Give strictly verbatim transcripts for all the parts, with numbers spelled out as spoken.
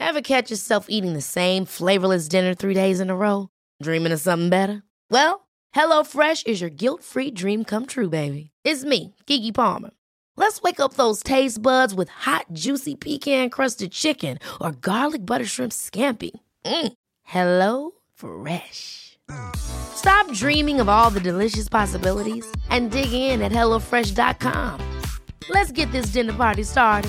Ever catch yourself eating the same flavorless dinner three days in a row? Dreaming of something better? Well, HelloFresh is your guilt-free dream come true, baby. It's me, Keke Palmer. Let's wake up those taste buds with hot, juicy pecan-crusted chicken or garlic butter shrimp scampi. Mm. Hello Fresh. Stop dreaming of all the delicious possibilities and dig in at hello fresh dot com. Let's get this dinner party started.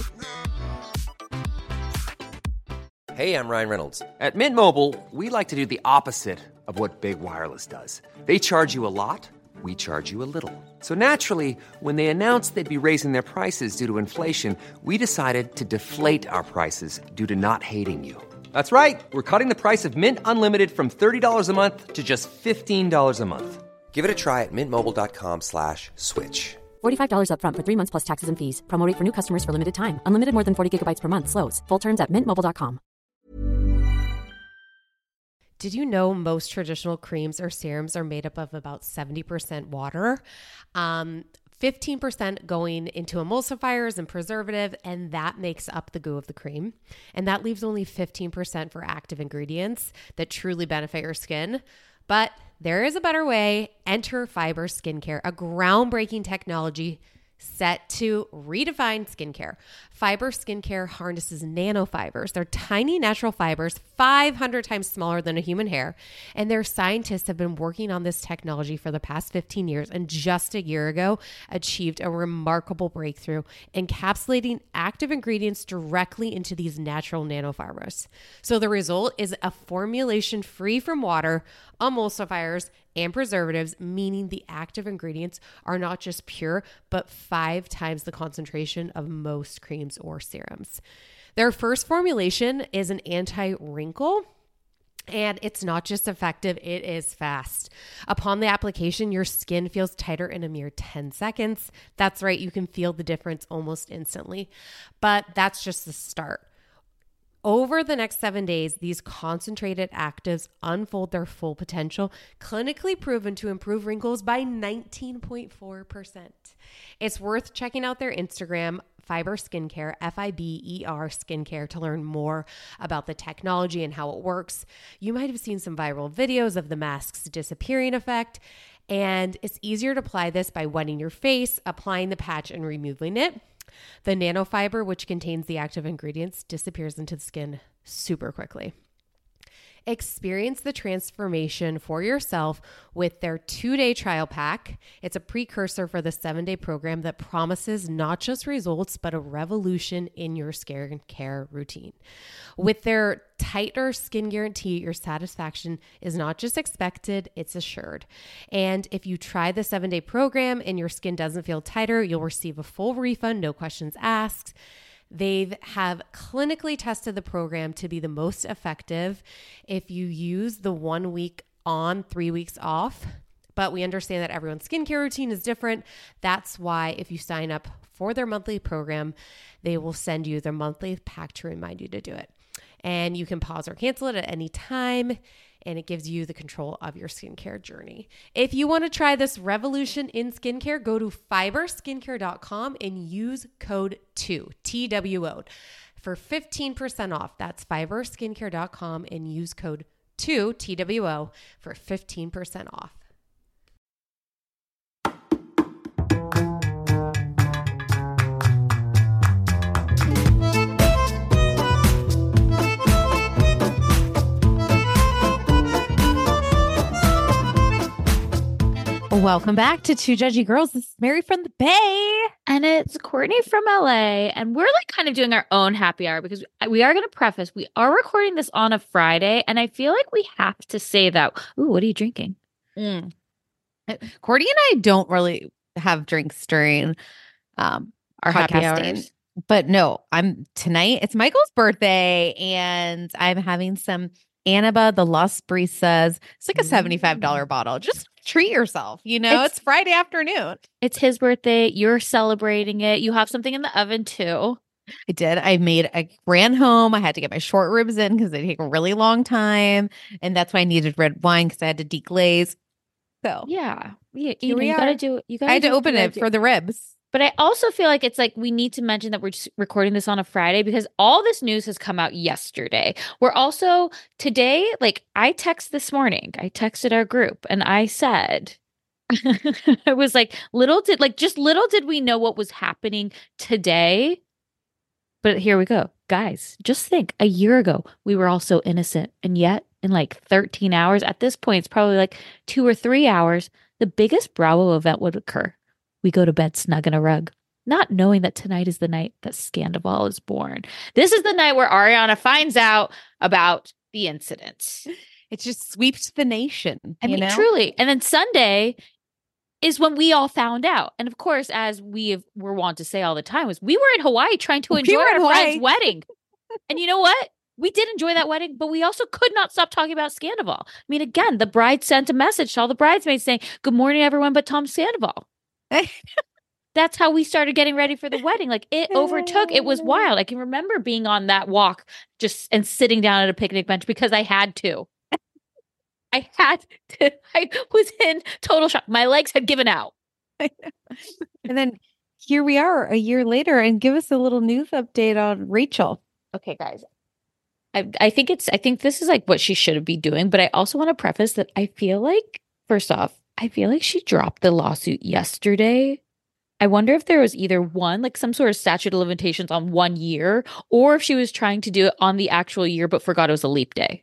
Hey, I'm Ryan Reynolds. At Mint Mobile, we like to do the opposite of what Big Wireless does. They charge you a lot, we charge you a little. So naturally, when they announced they'd be raising their prices due to inflation, we decided to deflate our prices due to not hating you. That's right. We're cutting the price of Mint Unlimited from thirty dollars a month to just fifteen dollars a month. Give it a try at mintmobile.com slash switch. forty-five dollars up front for three months plus taxes and fees. Promo rate for new customers for limited time. Unlimited more than forty gigabytes per month. Slows full terms at mint mobile dot com. Did you know most traditional creams or serums are made up of about seventy percent water? Um, fifteen percent going into emulsifiers and preservative, and that makes up the goo of the cream. And that leaves only fifteen percent for active ingredients that truly benefit your skin. But there is a better way. Enter Fiber Skincare, a groundbreaking technology set to redefine skincare. Fiber Skincare harnesses nanofibers. They're tiny natural fibers, five hundred times smaller than a human hair. And their scientists have been working on this technology for the past fifteen years, and just a year ago achieved a remarkable breakthrough, encapsulating active ingredients directly into these natural nanofibers. So the result is a formulation free from water, emulsifiers, and preservatives, meaning the active ingredients are not just pure, but five times the concentration of most creams or serums. Their first formulation is an anti-wrinkle, and it's not just effective, it is fast. Upon the application, your skin feels tighter in a mere ten seconds. That's right, you can feel the difference almost instantly. But that's just the start. Over the next seven days, these concentrated actives unfold their full potential, clinically proven to improve wrinkles by nineteen point four percent. It's worth checking out their Instagram, Fiber Skincare, F I B E R Skincare, to learn more about the technology and how it works. You might have seen some viral videos of the mask's disappearing effect, and it's easier to apply this by wetting your face, applying the patch, and removing it. The nanofiber, which contains the active ingredients, disappears into the skin super quickly. Experience the transformation for yourself with their two-day trial pack. It's a precursor for the seven-day program that promises not just results, but a revolution in your skincare routine. With their tighter skin guarantee, your satisfaction is not just expected, it's assured. And if you try the seven-day program and your skin doesn't feel tighter, you'll receive a full refund, no questions asked. They have clinically tested the program to be the most effective if you use the one week on, three weeks off. But we understand that everyone's skincare routine is different. That's why if you sign up for their monthly program, they will send you their monthly pack to remind you to do it. And you can pause or cancel it at any time, and it gives you the control of your skincare journey. If you want to try this revolution in skincare, go to fiber skincare dot com and use code two, T W O, for fifteen percent off. That's fiber skincare dot com and use code two, T W O, for fifteen percent off. Welcome back to Two Judgy Girls. This is Mary from the Bay. And it's Courtney from L A. And we're like kind of doing our own happy hour because we are going to preface, we are recording this on a Friday. And I feel like we have to say that. Ooh, what are you drinking? Mm. Courtney and I don't really have drinks during um, our Happy podcasting. hours. But no, I'm tonight. It's Michael's birthday, and I'm having some Annaba, the Las Brisas. It's like a seventy-five dollars bottle. Just treat yourself. You know, it's, it's Friday afternoon. It's his birthday. You're celebrating it. You have something in the oven too. I did. I made, I ran home. I had to get my short ribs in because they take a really long time. And that's why I needed red wine because I had to deglaze. So yeah, yeah. Here You, know, we you are. gotta do. You gotta. I had to do open it do. for the ribs, But I also feel like it's like we need to mention that we're just recording this on a Friday because all this news has come out yesterday. We're also today, like I text this morning, I texted our group and I said, I was like, little did like just little did we know what was happening today. But here we go. Guys, just think a year ago, we were all so innocent. And yet in like thirteen hours, at this point, it's probably like two or three hours, the biggest Bravo event would occur. We go to bed snug in a rug, not knowing that tonight is the night that Scandoval is born. This is the night where Ariana finds out about the incident. It just sweeps the nation. I you mean, know? truly. And then Sunday is when we all found out. And of course, as we have, were wont to say all the time, was we were in Hawaii trying to We enjoy were in our Hawaii. friend's wedding. And you know what? We did enjoy that wedding, but we also could not stop talking about Scandoval. I mean, again, the bride sent a message to all the bridesmaids saying, "Good morning, everyone, but Tom Sandoval." That's how we started getting ready for the wedding. Like it overtook. It was wild. I can remember being on that walk just and sitting down at a picnic bench because I had to. I had to. I was in total shock. My legs had given out. And then here we are a year later, and give us a little news update on Rachel. Okay, guys. I I think it's I think this is like what she should be doing, but I also want to preface that I feel like first off, I feel like she dropped the lawsuit yesterday. I wonder if there was either one, like some sort of statute of limitations on one year, or if she was trying to do it on the actual year but forgot it was a leap day.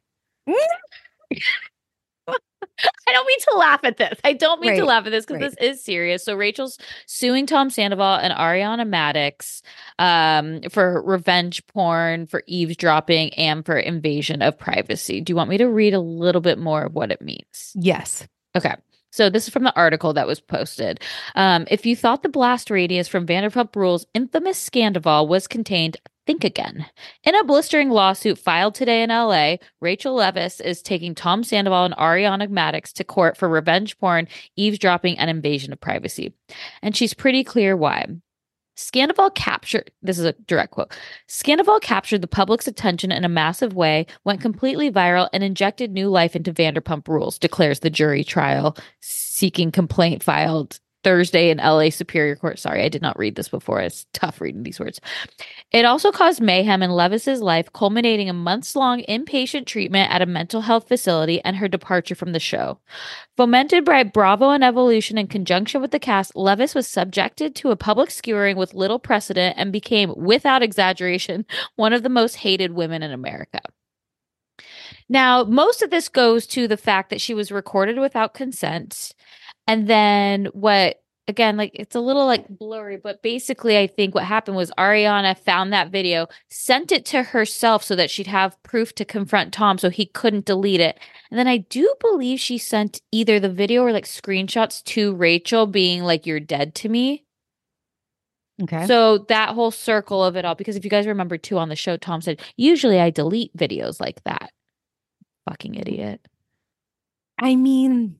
I don't mean to laugh at this. I don't mean Right, to laugh at this because right. this is serious. So Rachel's suing Tom Sandoval and Ariana Madix um, for revenge porn, for eavesdropping, and for invasion of privacy. Do you want me to read a little bit more of what it means? Yes. Okay. So this is from the article that was posted. Um, if you thought the blast radius from Vanderpump Rules' infamous Scandoval was contained, think again. In a blistering lawsuit filed today in L A, Rachel Leviss is taking Tom Sandoval and Ariana Madix to court for revenge porn, eavesdropping, and invasion of privacy. And she's pretty clear why. Scandoval captured, this is a direct quote, Scandoval captured the public's attention in a massive way, went completely viral, and injected new life into Vanderpump Rules, declares the jury trial seeking complaint filed Thursday in L A Superior Court. Sorry, I did not read this before. It's tough reading these words. It also caused mayhem in Levis's life, culminating in months-long inpatient treatment at a mental health facility and her departure from the show. Fomented by Bravo and Evolution in conjunction with the cast, Levis was subjected to a public skewering with little precedent and became, without exaggeration, one of the most hated women in America. Now, most of this goes to the fact that she was recorded without consent. And then what, again, like it's a little like blurry, but basically I think what happened was Ariana found that video, sent it to herself so that she'd have proof to confront Tom so he couldn't delete it. And then I do believe she sent either the video or like screenshots to Rachel being like, "You're dead to me." Okay. So that whole circle of it all, because if you guys remember too on the show, Tom said, usually I delete videos like that. Fucking idiot. I mean,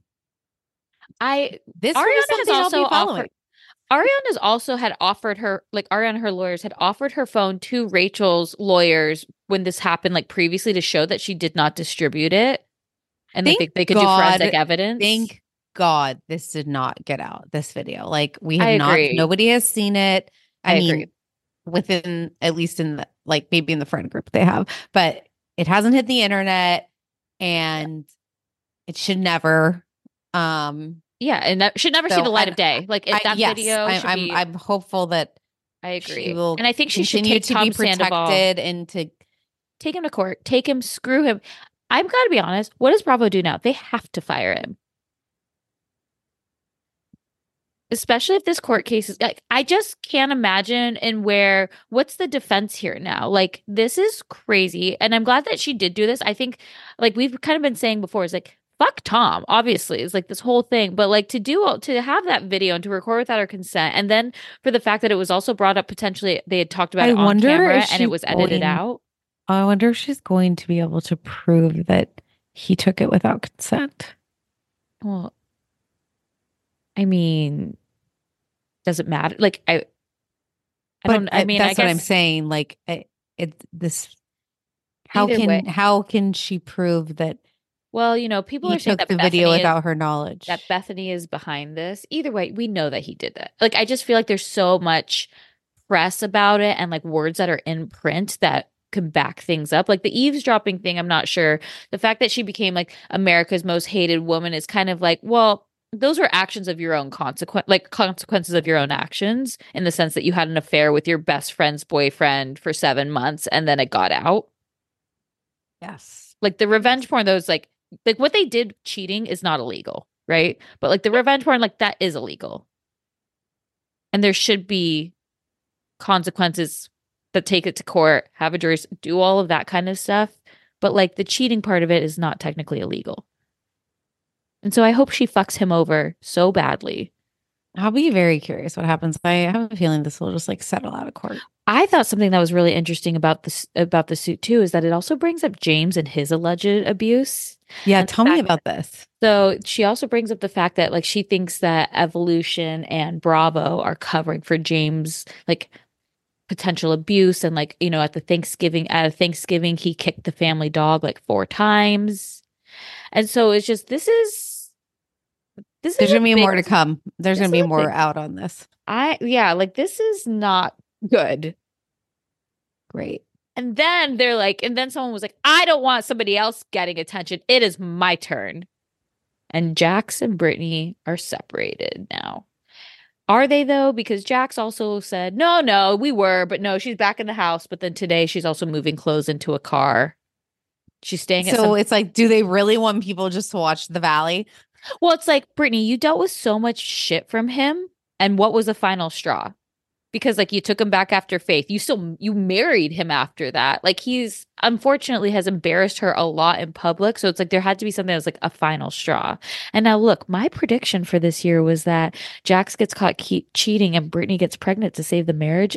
I this Ariana is has something I'll also be following. offered. Ariana's also had offered her, like Ariana, her lawyers had offered her phone to Rachel's lawyers when this happened, like previously, to show that she did not distribute it, and Thank they think they could God- do forensic evidence. Thank God this did not get out, this video. Like we I have not, agree. nobody has seen it. I, I mean, agree. within, at least in the, like maybe in the friend group they have, but it hasn't hit the internet and it should never. Um, Yeah, and that should never So, see the light and of day. Like if I- that yes, video, I, should I'm, be, I'm hopeful that I agree, she will and I think she should continue take to Tom be protected Sandoval, and to take him to court, take him, screw him. I've got to be honest. What does Bravo do now? They have to fire him. Especially if this court case is like, I just can't imagine. And where, what's the defense here now? Like, this is crazy. And I'm glad that she did do this. I think, like, we've kind of been saying before, it's like, fuck Tom, obviously. It's like this whole thing. But like to do, to have that video and to record without her consent. And then for the fact that it was also brought up potentially, they had talked about I it on wonder camera if and it she's was edited going- out. I wonder if she's going to be able to prove that he took it without consent. Well, I mean, does it matter? Like, I, I But don't, I uh, mean, that's I guess what I'm saying. Like, I, it this. How Either can way. how can she prove that well, you know, people He are saying took that the Bethany video is, without her knowledge. that Bethany is behind this. Either way, we know that he did that. Like, I just feel like there's so much press about it and like words that are in print that can back things up. Like the eavesdropping thing, I'm not sure. The fact that she became like America's most hated woman is kind of like, well, those were actions of your own consequence, like consequences of your own actions, in the sense that you had an affair with your best friend's boyfriend for seven months and then it got out. Yes. Like the revenge porn, those like like what they did cheating is not illegal, right? But like the revenge porn, like that is illegal. And there should be consequences that take it to court, have a jury, do all of that kind of stuff. But like the cheating part of it is not technically illegal. And so I hope she fucks him over so badly. I'll be very curious what happens. I have a feeling this will just like settle out of court. I thought something that was really interesting about this about the suit too is that it also brings up James and his alleged abuse. Yeah, And tell the me fact about this. So she also brings up the fact that like she thinks that Evolution and Bravo are covering for James like potential abuse, and like, you know, at the Thanksgiving at Thanksgiving he kicked the family dog like four times. And so it's just this is this There's is gonna be big, more to come. There's this gonna be is a more big- out on this. I yeah, like this is not good. Great. And then they're like, and then someone was like, I don't want somebody else getting attention. It is my turn. And Jax and Brittany are separated now. Are they though? Because Jax also said, no, no, we were, but no, she's back in the house. But then today she's also moving clothes into a car. She's staying at So some- it's like, do they really want people just to watch The Valley? Well, it's like, Brittany, you dealt with so much shit from him. And what was the final straw? Because like you took him back after Faith. You still, you married him after that. Like he's unfortunately has embarrassed her a lot in public. So it's like there had to be something that was like a final straw. And now look, my prediction for this year was that Jax gets caught ke- cheating and Brittany gets pregnant to save the marriage.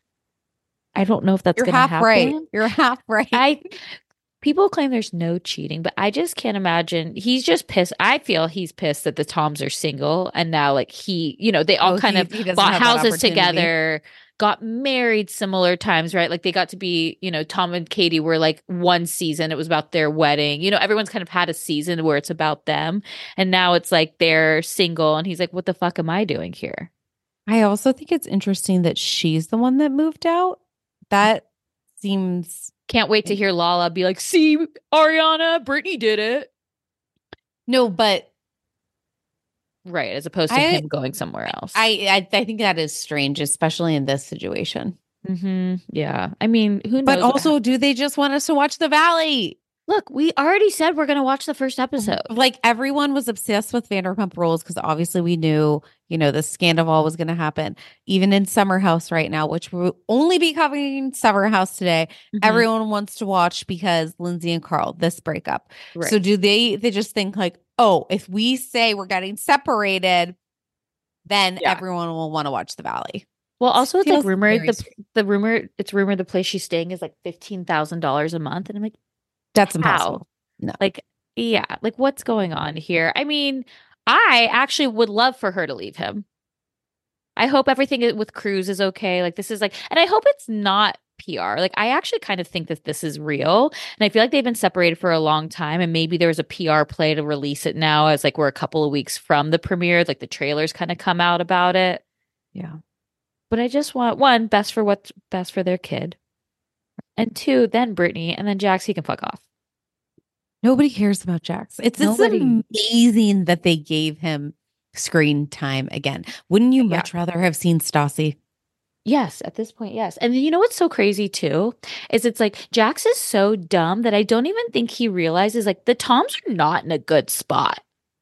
I don't know if that's You're going to half happen. right. You're half right. I people claim there's no cheating, but I just can't imagine. He's just pissed. I feel he's pissed that the Toms are single and now like he, you know, they all Oh, kind he- of he doesn't bought have that houses opportunity. together, got married similar times, right? Like they got to be, you know, Tom and Katie were like one season. It was about their wedding. You know, everyone's kind of had a season where it's about them. And now it's like they're single and he's like, what the fuck am I doing here? I also think it's interesting that she's the one that moved out. That seems Can't wait to hear Lala be like, see, Ariana, Brittany did it. no, but Right. As opposed to I- him going somewhere else. I, I I think that is strange, especially in this situation. Mm-hmm. Yeah. I mean, who knows? But what also, do they just want us to watch The Valley? Look, we already said we're going to watch the first episode. Like everyone was obsessed with Vanderpump Rules because obviously we knew, you know, the scandal was going to happen. Even in Summer House right now, which we'll only be covering Summer House today, Mhm. everyone wants to watch because Lindsay and Carl, this breakup. Right. So do they? They just think like, oh, if we say we're getting separated, then Yeah. everyone will want to watch The Valley. Well, also it's like Feels rumored very the strange. the rumor it's rumored the place she's staying is like fifteen thousand dollars a month, and I'm like, That's how? impossible. No. Like, yeah, like what's going on here? I mean, I actually would love for her to leave him. I hope everything i- with Cruz is okay. Like this is like, and I hope it's not P R. Like I actually kind of think that this is real, and I feel like they've been separated for a long time, and maybe there was a P R play to release it now, as like we're a couple of weeks from the premiere. Like the trailers kind of come out about it. Yeah. But I just want one, best for what's best for their kid, and two, then Brittany, and then Jax. He can fuck off. Nobody cares about Jax. It's, it's Nobody. amazing that they gave him screen time again. Wouldn't you Yeah. much rather have seen Stassi? Yes, at this point, yes. And you know what's so crazy too is it's like Jax is so dumb that I don't even think he realizes like the Toms are not in a good spot.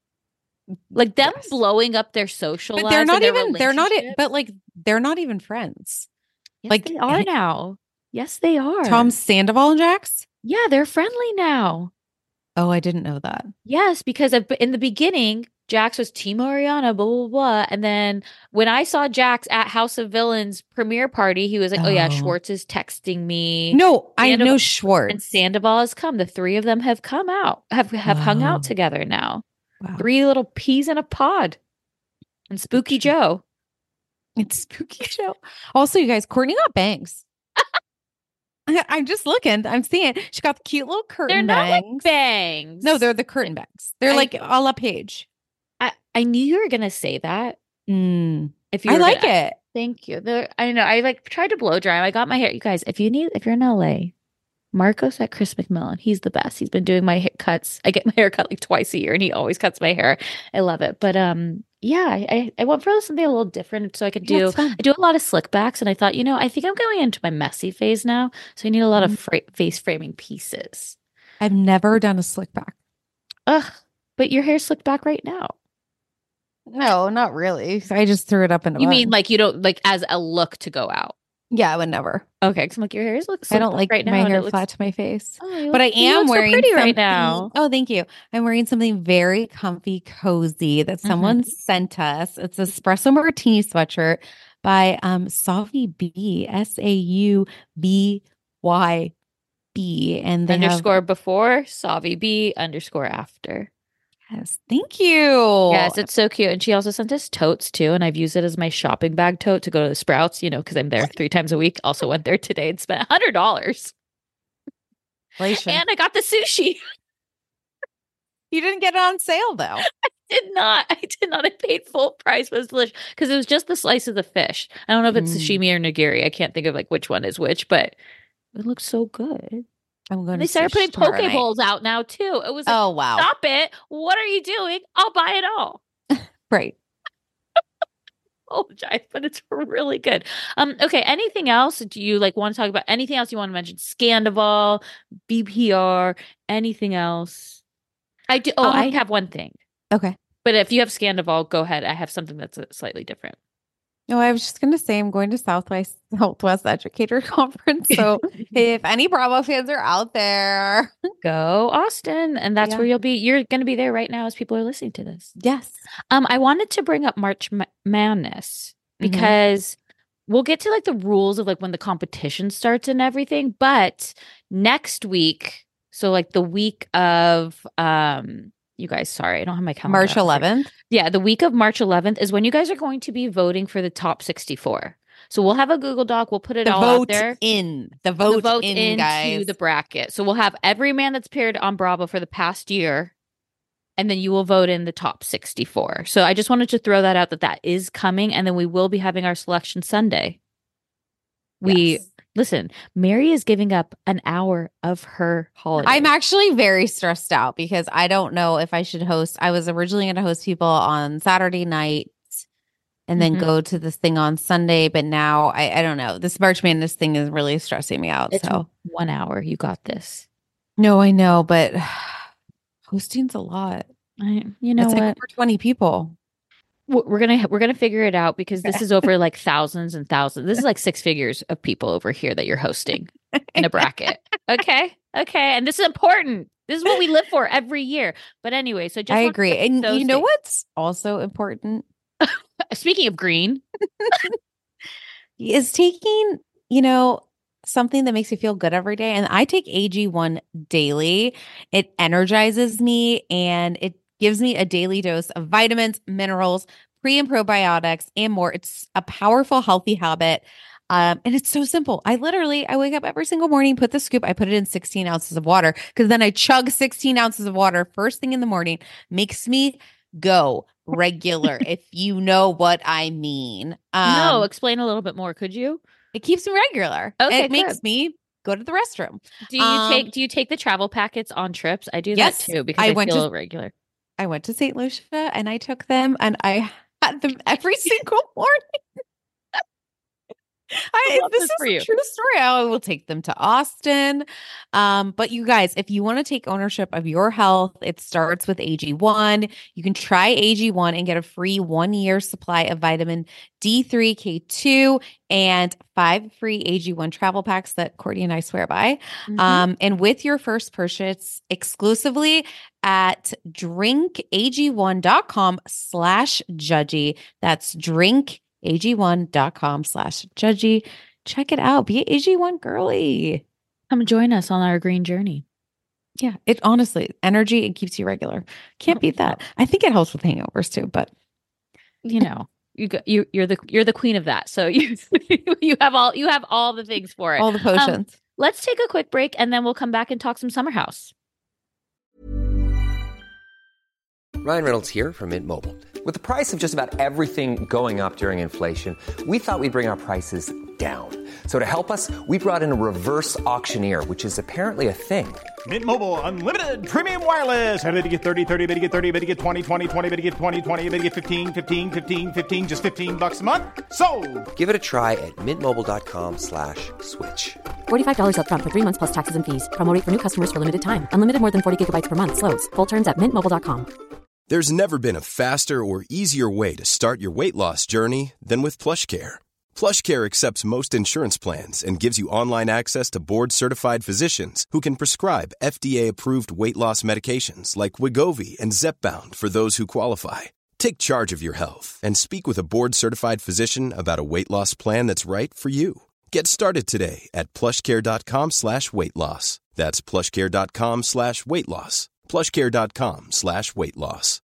Like them Yes. blowing up their social But lives they're and not their even they're not e- relationship. but like they're not even friends. Yes, like, they are now. Yes, they are. Tom Sandoval and Jax? Yeah, they're friendly now. Oh, I didn't know that. Yes, because of- in the beginning, Jax was Team Ariana, blah, blah, blah. And then when I saw Jax at House of Villains premiere party, he was like, oh, yeah, Oh. Schwartz is texting me. No, I Sandoval- know And Schwartz. Sandoval has come. The three of them have come out, have, have hung Wow. out together now. Wow. Three little peas in a pod. And Spooky Joe. It's Spooky Joe. Also, you guys, Courtney got bangs. I'm just looking. I'm seeing. She got the cute little curtain They're not bangs. like bangs. No, they're the curtain bangs. They're I- like a la Page. I, I knew you were gonna say that. Mm. If you I were like gonna- it. Thank you. They're, I know. I like tried to blow dry 'em. I got my hair. You guys, if you need, if you're in L A, Marcos at Chris McMillan. He's the best. He's been doing my hair cuts. I get my hair cut like twice a year, and he always cuts my hair. I love it. But um, yeah, I I, I went for something a little different, so I could Yeah, do. it's fun. I do a lot of slick backs, and I thought, you know, I think I'm going into my messy phase now, so I need a lot of fra- face framing pieces. I've never done a slick back. Ugh, but your hair's slicked back right now. No, not really. I just threw it up in a You bun. mean like you don't like as a look to go out? Yeah, I would never. Okay, because I'm like your hair is look. I don't slicked like back right now, my and it hair looks- flat to my face. Oh, you But I look- you am look so wearing pretty something. right now. Oh, thank you. I'm wearing something very comfy, cozy that Mhm. someone sent us. It's a espresso martini sweatshirt by um Savi B, S A U B Y B, and they Underscore before Savi B underscore after. have yes, thank you. Yes, it's so cute. And she also sent us totes too. And I've used it as my shopping bag tote to go to the Sprouts, you know, because I'm there three times a week. Also went there today and spent a hundred dollars. Inflation. And I got the sushi. You didn't get it on sale though. Did not. I did not. I paid full price, but it was delicious because it was just the slice of the fish. I don't know if it's Mm. sashimi or nigiri. I can't think of like which one is which, but it looks so good. I'm going And they to started sushi putting tomorrow poke night. bowls out now too. It was like, Oh wow. stop it. What are you doing? I'll buy it all. Right. Apologize, but it's really good. Um, okay. Anything else? Do you like want to talk about anything else you want to mention? Scandival, B P R, anything else? I do. Oh, Um, I have one thing. Okay. But if you have Scandival, go ahead. I have something that's uh, slightly different. No, I was just going to say I'm going to Southwest Southwest Educator Conference. So if any Bravo fans are out there, Go Austin, and that's Yeah. where you'll be. You're going to be there right now as people are listening to this. yes. Um, I wanted to bring up March Ma- Madness Mhm. because we'll get to like the rules of like when the competition starts and everything. But next week, so like the week of um, you guys, sorry, I don't have my calendar. March up here. eleventh. Yeah, the week of March eleventh is when you guys are going to be voting for the top sixty-four. So we'll have a Google Doc. We'll put it The all out vote there. in. The The vote, vote in, into guys. the bracket. So we'll have every man that's appeared on Bravo for the past year, and then you will vote in the top sixty-four. So I just wanted to throw that out that that is coming, and then we will be having our selection Sunday. We Yes. listen. Mary is giving up an hour of her holiday. I'm actually very stressed out because I don't know if I should host. I was originally going to host people on Saturday night and then Mhm. go to this thing on Sunday. But now I, I don't know. This March Madness thing is really stressing me out. It's so one hour. You got this. no, I know, but hosting's a lot. I, you know it's what? like over twenty people. W- We're gonna we're gonna figure it out because this is over like thousands and thousands. This is like six figures of people over here that you're hosting in a bracket. Okay, okay, and this is important. This is what we live for every year. But anyway, so just I wanted agree. to put And those you know things- what's also important Speaking of green, is taking, you know, something that makes you feel good every day. And I take A G one daily. It energizes me and it gives me a daily dose of vitamins, minerals, pre and probiotics, and more. It's a powerful, healthy habit. Um, and it's so simple. I literally, I wake up every single morning, put the scoop, I put it in sixteen ounces of water because then I chug sixteen ounces of water first thing in the morning. Makes me go regular, if you know what I mean. Um, no, explain a little bit more, could you? it keeps me regular. Okay, it makes good. me go to the restroom. Do you Um, take do you take the travel packets on trips? I do Yes, that too because I I, went feel to- regular. I went to Saint Lucia and I took them and I had them every single morning. I, love this this is for a you. true story. I will take them to Austin. Um, but you guys, if you want to take ownership of your health, it starts with A G one. You can try A G one and get a free one year supply of vitamin D three, K two, and five free A G one travel packs that Courtney and I swear by. Mhm. Um, and with your first purchase exclusively at drinkag1.com slash judgy. That's drinkag1.com slash judgy. Check it out. Be an A G one girly. Come join us on our green journey. Yeah, it honestly, energy, it keeps you regular. Can't beat that. I think it helps with hangovers too, but You know, you go, you you're the you're the queen of that. So you you have all you have all the things for it. all the Um, potions. Let's take a quick break and then we'll come back and talk some Summer House. Ryan Reynolds here from Mint Mobile. With the price of just about everything going up during inflation, we thought we'd bring our prices down. So to help us, we brought in a reverse auctioneer, which is apparently a thing. Mint Mobile Unlimited Premium Wireless. How to get thirty, thirty, how to get thirty, how to get twenty, twenty, twenty, how to get twenty, twenty, how to get fifteen, fifteen, fifteen, fifteen, just fifteen bucks a month? Sold! Give it a try at mintmobile.com slash switch. forty-five dollars up front for three months plus taxes and fees. Promo rate for new customers for limited time. Unlimited more than forty gigabytes per month. Slows full terms at mint mobile dot com. There's never been a faster or easier way to start your weight loss journey than with PlushCare. PlushCare accepts most insurance plans and gives you online access to board-certified physicians who can prescribe F D A-approved weight loss medications like Wegovy and Zepbound for those who qualify. Take charge of your health and speak with a board-certified physician about a weight loss plan that's right for you. Get started today at plushcare.com slash weight loss. That's plushcare.com slash weight loss. plushcare.com slash weight loss.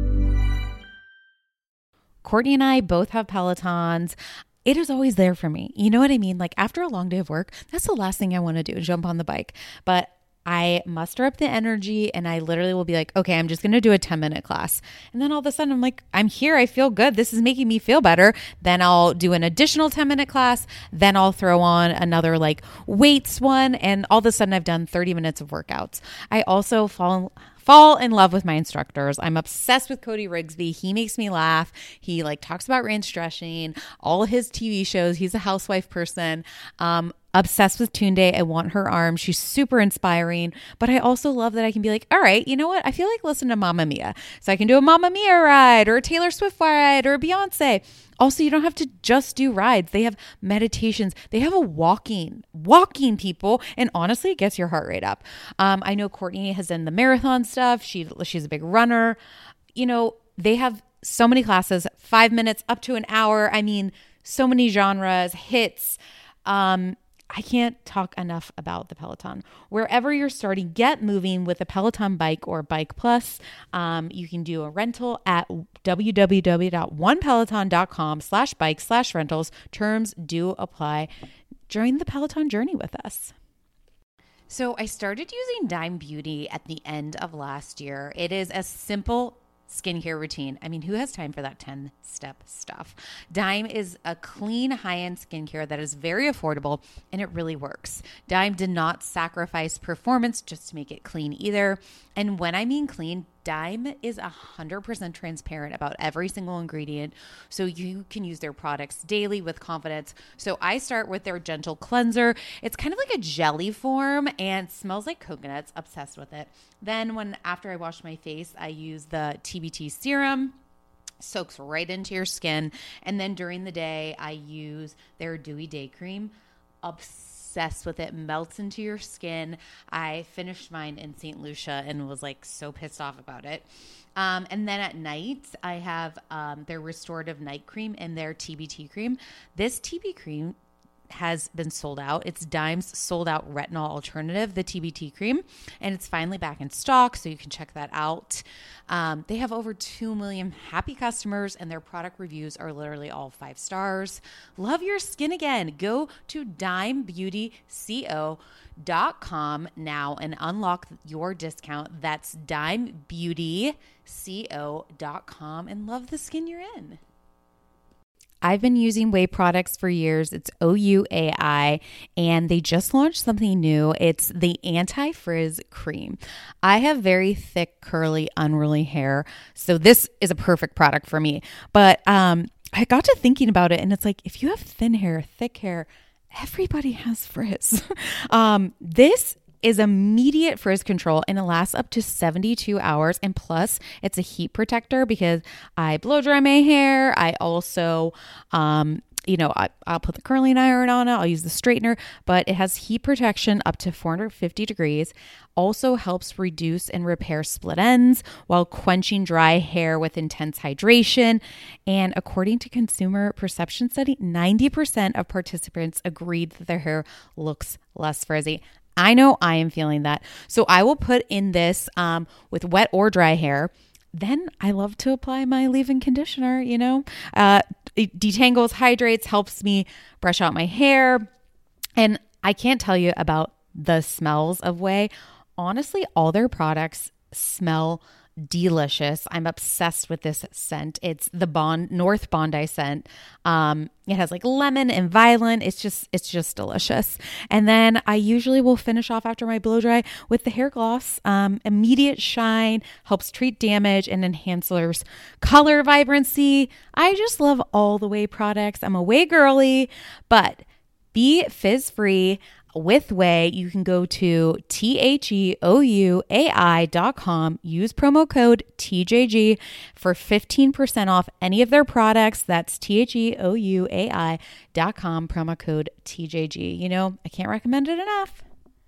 Courtney and I both have Pelotons. It is always there for me. You know what I mean? Like after a long day of work, that's the last thing I want to do, jump on the bike. But I muster up the energy and I literally will be like, okay, I'm just going to do a ten minute class. And then all of a sudden I'm like, I'm here. I feel good. This is making me feel better. Then I'll do an additional ten minute class. Then I'll throw on another like weights one. And all of a sudden I've done thirty minutes of workouts. I also fall Fall in love with my instructors. I'm obsessed with Cody Rigsby. He makes me laugh. He like talks about range dressing, all of his T V shows. He's a housewife person. Um, obsessed with Tunde. I want her arm. She's super inspiring. But I also love that I can be like, all right, you know what? I feel like listening to Mamma Mia. So I can do a Mamma Mia ride or a Taylor Swift ride or a Beyonce. Also, you don't have to just do rides. They have meditations. They have a walking, walking people. And honestly, it gets your heart rate up. Um, I know Courtney has done the marathon stuff. She, she's a big runner. You know, they have so many classes, five minutes up to an hour. I mean, so many genres, hits. Um, I can't talk enough about the Peloton. Wherever you're starting, get moving with a Peloton bike or Bike Plus. Um, you can do a rental at www.onepeloton.com slash bike slash rentals. Terms do apply. Join the Peloton journey with us. So I started using Dime Beauty at the end of last year. It is a simple skincare routine. I mean, who has time for that ten step stuff? Dime is a clean, high-end skincare that is very affordable and it really works. Dime did not sacrifice performance just to make it clean either. And when I mean clean, Dime is one hundred percent transparent about every single ingredient, so you can use their products daily with confidence. So I start with their gentle cleanser. It's kind of like a jelly form and smells like coconuts. Obsessed with it. Then when after I wash my face, I use the T B T serum. Soaks right into your skin. And then during the day, I use their Dewy Day Cream. Obsessed with it. Melts into your skin. I finished mine in Saint Lucia and was like so pissed off about it. Um, and then at night, I have um, their Restorative Night Cream and their T B T cream. This T B cream has been sold out. It's Dime's sold out retinol alternative, the T B T cream, and it's finally back in stock, so you can check that out. Um, they have over two million happy customers, and their product reviews are literally all five stars. Love your skin again. Go to dime beauty co dot com now and unlock your discount. That's dime beauty co dot com and love the skin you're in. I've been using Ouai products for years. It's O U A I, and they just launched something new. It's the Anti-Frizz Cream. I have very thick, curly, unruly hair, so this is a perfect product for me. But um, I got to thinking about it, and it's like, if you have thin hair, thick hair, everybody has frizz. um, this is immediate frizz control and it lasts up to seventy-two hours. And plus it's a heat protector because I blow dry my hair. I also, um, you know, I, I'll put the curling iron on it. I'll use the straightener, but it has heat protection up to four hundred fifty degrees. Also helps reduce and repair split ends while quenching dry hair with intense hydration. And according to Consumer Perception Study, ninety percent of participants agreed that their hair looks less frizzy. I know I am feeling that. So I will put in this um, with wet or dry hair. Then I love to apply my leave-in conditioner, you know. Uh, it detangles, hydrates, helps me brush out my hair. And I can't tell you about the smells of Ouai. Honestly, all their products smell delicious. I'm obsessed with this scent. It's the Bond North Bondi scent. Um, it has like lemon and violet. It's just it's just delicious. And then I usually will finish off after my blow dry with the hair gloss. Um, immediate shine, helps treat damage, and enhances color vibrancy. I just love all the Ouai products. I'm a Ouai girly, but be fizz free. With Ouai, you can go to T H E O U A I dot com, use promo code T J G for fifteen percent off any of their products. That's T H E O U A I dot com, promo code T J G. You know, I can't recommend it enough.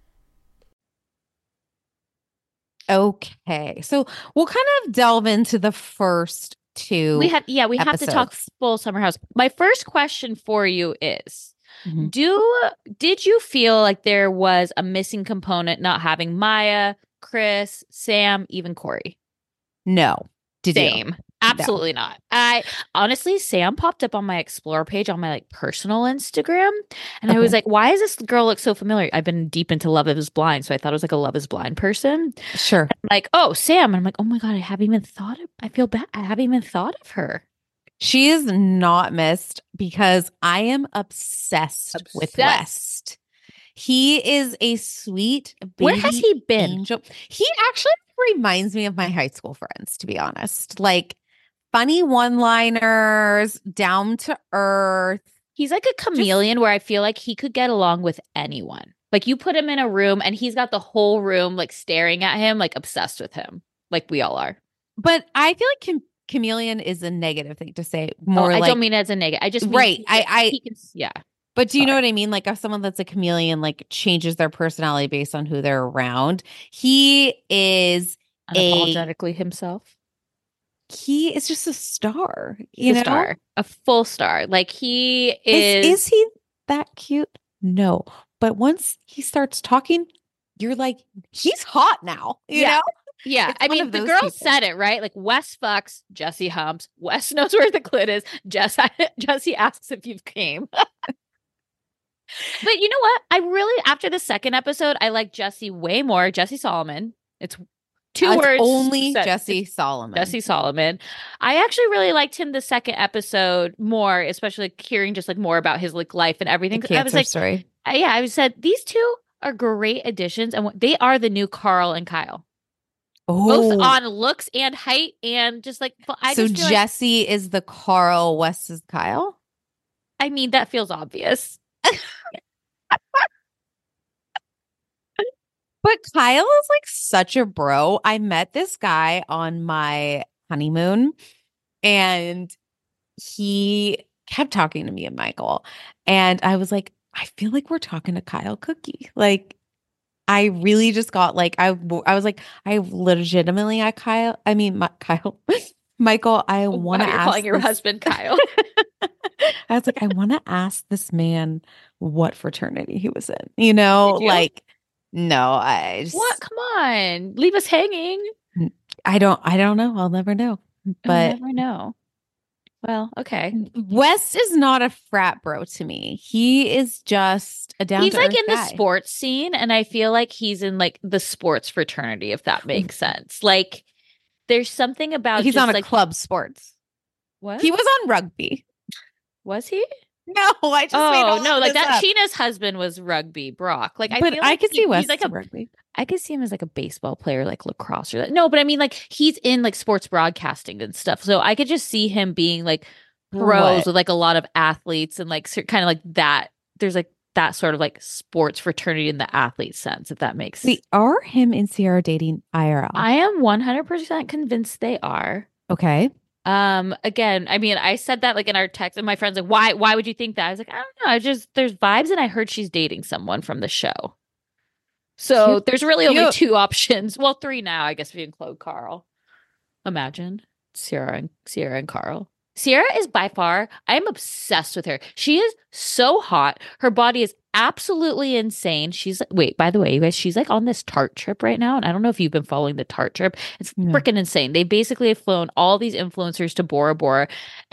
Okay, so we'll kind of delve into the first two. We have, yeah, we episodes. have to talk full Summer House. My first question for you is, Mm-hmm. Do did you feel like there was a missing component not having Maya, Chris, Sam, even Corey? No. Did Same. You? Absolutely no. not. I honestly, Sam popped up on my Explore page on my like personal Instagram, and okay. I was like, "Why does this girl look so familiar?" I've been deep into Love Is Blind, so I thought it was like a Love Is Blind person. Sure. And like, oh, Sam, and I'm like, oh my god, I haven't even thought of. I feel bad. I haven't even thought of her. She is not missed because I am obsessed, obsessed. with West. He is a sweet baby Where has he been? Angel. He actually reminds me of my high school friends, to be honest. Like funny one-liners, down to earth. He's like a chameleon. Just, where I feel like he could get along with anyone. Like you put him in a room and he's got the whole room like staring at him, like obsessed with him, like we all are. But I feel like com- chameleon is a negative thing to say. More oh, I like, don't mean it as a negative. I just mean right. He, I, I he can, yeah. But do you Sorry. know what I mean? Like if someone that's a chameleon, like changes their personality based on who they're around. He is unapologetically a, himself. He is just a star. He's you a know? star, a full star. Like he is. Is, is he that cute? No. But once he starts talking, you're like, he's hot now. You yeah. know? Yeah. It's I mean, the girl people. said it, right? Like Wes fucks, Jesse humps. Wes knows where the clit is. Jess, Jesse asks if you've came. But you know what? I really, after the second episode, I like Jesse way more. Jesse Solomon. It's two uh, words. It's only said, Jesse Solomon. Jesse Solomon. I actually really liked him the second episode more, especially like hearing just like more about his like life and everything. The cancer I was like, story. I, yeah, I said these two are great additions, and they are the new Carl and Kyle. Oh. Both on looks and height, and just like I so just feel Jesse like, is the Carl, Wes is Kyle. I mean, that feels obvious. But Kyle is like such a bro. I met this guy on my honeymoon and he kept talking to me and Michael. And I was like, I feel like we're talking to Kyle Cookie. Like, I really just got like, I, I was like, I legitimately, I Kyle, I mean, my, Kyle, Michael, I want to wow, ask calling your this- husband Kyle. I was like, I want to ask this man what fraternity he was in, you know, you? like, no, I just, what? Come on, leave us hanging. I don't, I don't know. I'll never know, but I'll never know. Well, okay. West is not a frat bro to me. He is just a down. He's like in guy. the sports scene, and I feel like he's in like the sports fraternity, if that makes sense. Like, there's something about he's just, on a like, club sports. What he was on rugby? Was he? No, I just oh no, like that. Up. Sheena's husband was rugby, Brock. Like, I but feel I like could he, see West he's like a rugby. I could see him as like a baseball player, like lacrosse or that. No, but I mean, like he's in like sports broadcasting and stuff. So I could just see him being like pros what? with like a lot of athletes and like kind of like that. There's like that sort of like sports fraternity in the athlete sense, if that makes sense. See, are him and Sierra dating I R L? I am one hundred percent convinced they are. Okay. Um, again, I mean, I said that like in our text, and my friend's like, why, why would you think that? I was like, I don't know. I just, there's vibes, and I heard she's dating someone from the show. So Cute. there's really Cute. only two options. Well, three now, I guess, if you include Carl. Imagine Sierra and Sierra and Carl. Sierra is by far, I am obsessed with her. She is so hot. Her body is absolutely insane. She's like, wait, by the way, you guys, she's like on this Tarte trip right now. And I don't know if you've been following the Tarte trip. It's no. freaking insane. They basically have flown all these influencers to Bora Bora. And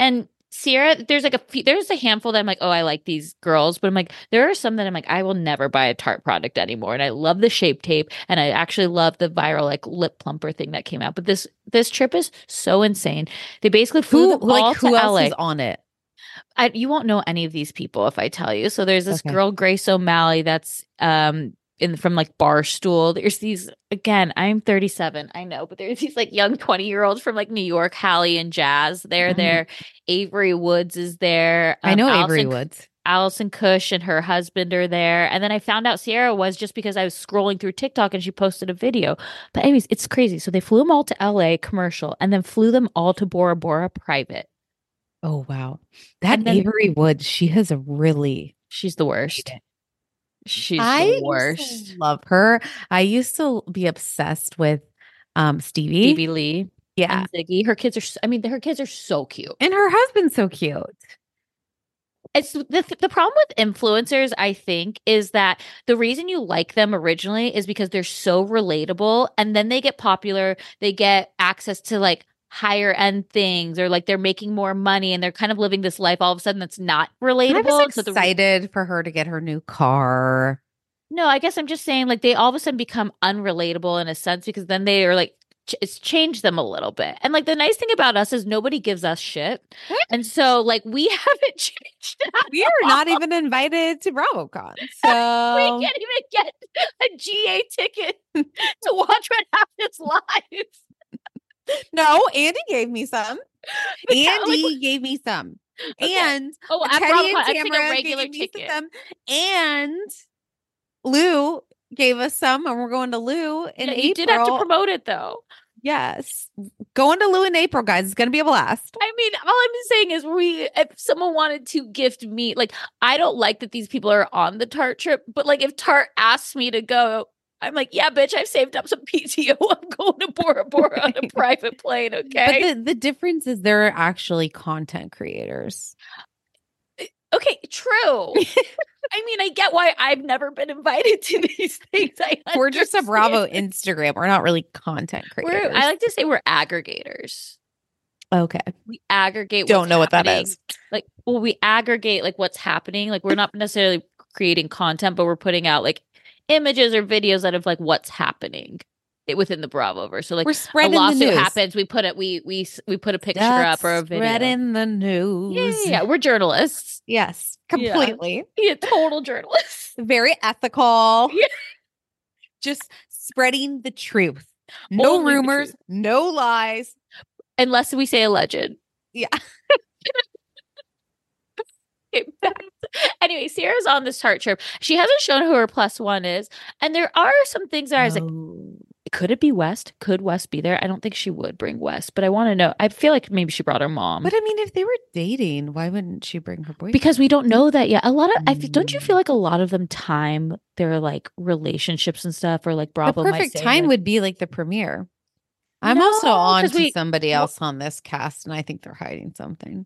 Sierra, there's like a few, there's a handful that I'm like, oh, I like these girls, but I'm like, there are some that I'm like, I will never buy a Tarte product anymore. And I love the Shape Tape, and I actually love the viral like lip plumper thing that came out. But this this trip is so insane. They basically flew Who them all like who to else L A. is on it? I, you won't know any of these people if I tell you. So there's this Okay. girl, Grace O'Malley, that's um in from like Barstool. There's these, again, I'm thirty-seven, I know, but there's these like young twenty year olds from like New York, Hallie and Jazz. They're Mhm. there. Avery Woods is there. I Um, know Allison, Avery Woods. Allison Kush and her husband are there. And then I found out Sierra was just because I was scrolling through TikTok and she posted a video. But anyways, it's crazy. So they flew them all to L A commercial and then flew them all to Bora Bora private. Oh wow. That And then- Avery Woods, she has a really She's the worst. She's I the used worst. to love her. I used to be obsessed with um Stevie. Stevie Lee. Yeah. And Ziggy. Her kids are, s- I mean, her kids are so cute. And her husband's so cute. It's the the problem with influencers, I think, is that the reason you like them originally is because they're so relatable, and then they get popular, they get access to like higher end things, or like they're making more money and they're kind of living this life all of a sudden that's not relatable. I was So the- excited for her to get her new car. no, I guess I'm just saying like they all of a sudden become unrelatable in a sense because then they are like ch- it's changed them a little bit. And like the nice thing about us is nobody gives us shit. And so like we haven't changed at We are not all. even invited to BravoCon. We So can't even get a G A ticket to watch what happens live. no, Andy gave me some. But that, like, Andy gave me some. Okay. And oh, at Teddy BravoCon, and I think a Tamara regular gave me ticket. some. And Lou gave us some, and we're going to Lou in Yeah, April. you did have to promote it though. Yes. Going to Lou in April, guys. It's going to be a blast. I mean, all I'm saying is we if someone wanted to gift me, like I don't like that these people are on the Tarte trip, but like if Tarte asks me to go, I'm like, yeah, bitch, I've saved up some P T O. I'm going to Bora Bora on a private plane, okay? But the, the difference is they're actually content creators. Okay, true. I mean, I get why I've never been invited to these things. I We're just a understand. Bravo Instagram. We're not really content We're, creators. I like to say we're aggregators. okay. We aggregate. Don't what's know what that happening. is. Like, well, we aggregate like what's happening. Like, we're not necessarily creating content, but we're putting out like images or videos out of like what's happening i- within the Bravoverse. So like We're a spreading the lawsuit news. happens, we put it, we we s- we put a picture That's up or a video. spreading the news. Yeah, yeah, yeah, we're journalists. Yes, Yeah. completely. Yeah, total journalists. Very ethical. Yeah. Just spreading the truth. No Only the rumors, truth. no lies. Unless we say a legend. Yeah. Okay, back to- Anyway, Sierra's on this Tarte trip. She hasn't shown who her plus one is. And there are some things that I was like, Oh. could it be West? Could West be there? I don't think she would bring West, but I want to know. I feel like maybe she brought her mom. But I mean, if they were dating, why wouldn't she bring her boyfriend? Because we don't know that yet. A lot of I f- don't you Mm. feel like a lot of them time their like relationships and stuff, or like the Bravo might perfect say, time like- would be like the premiere. I'm also No, on 'cause to we- somebody well- else on this cast, and I think they're hiding something.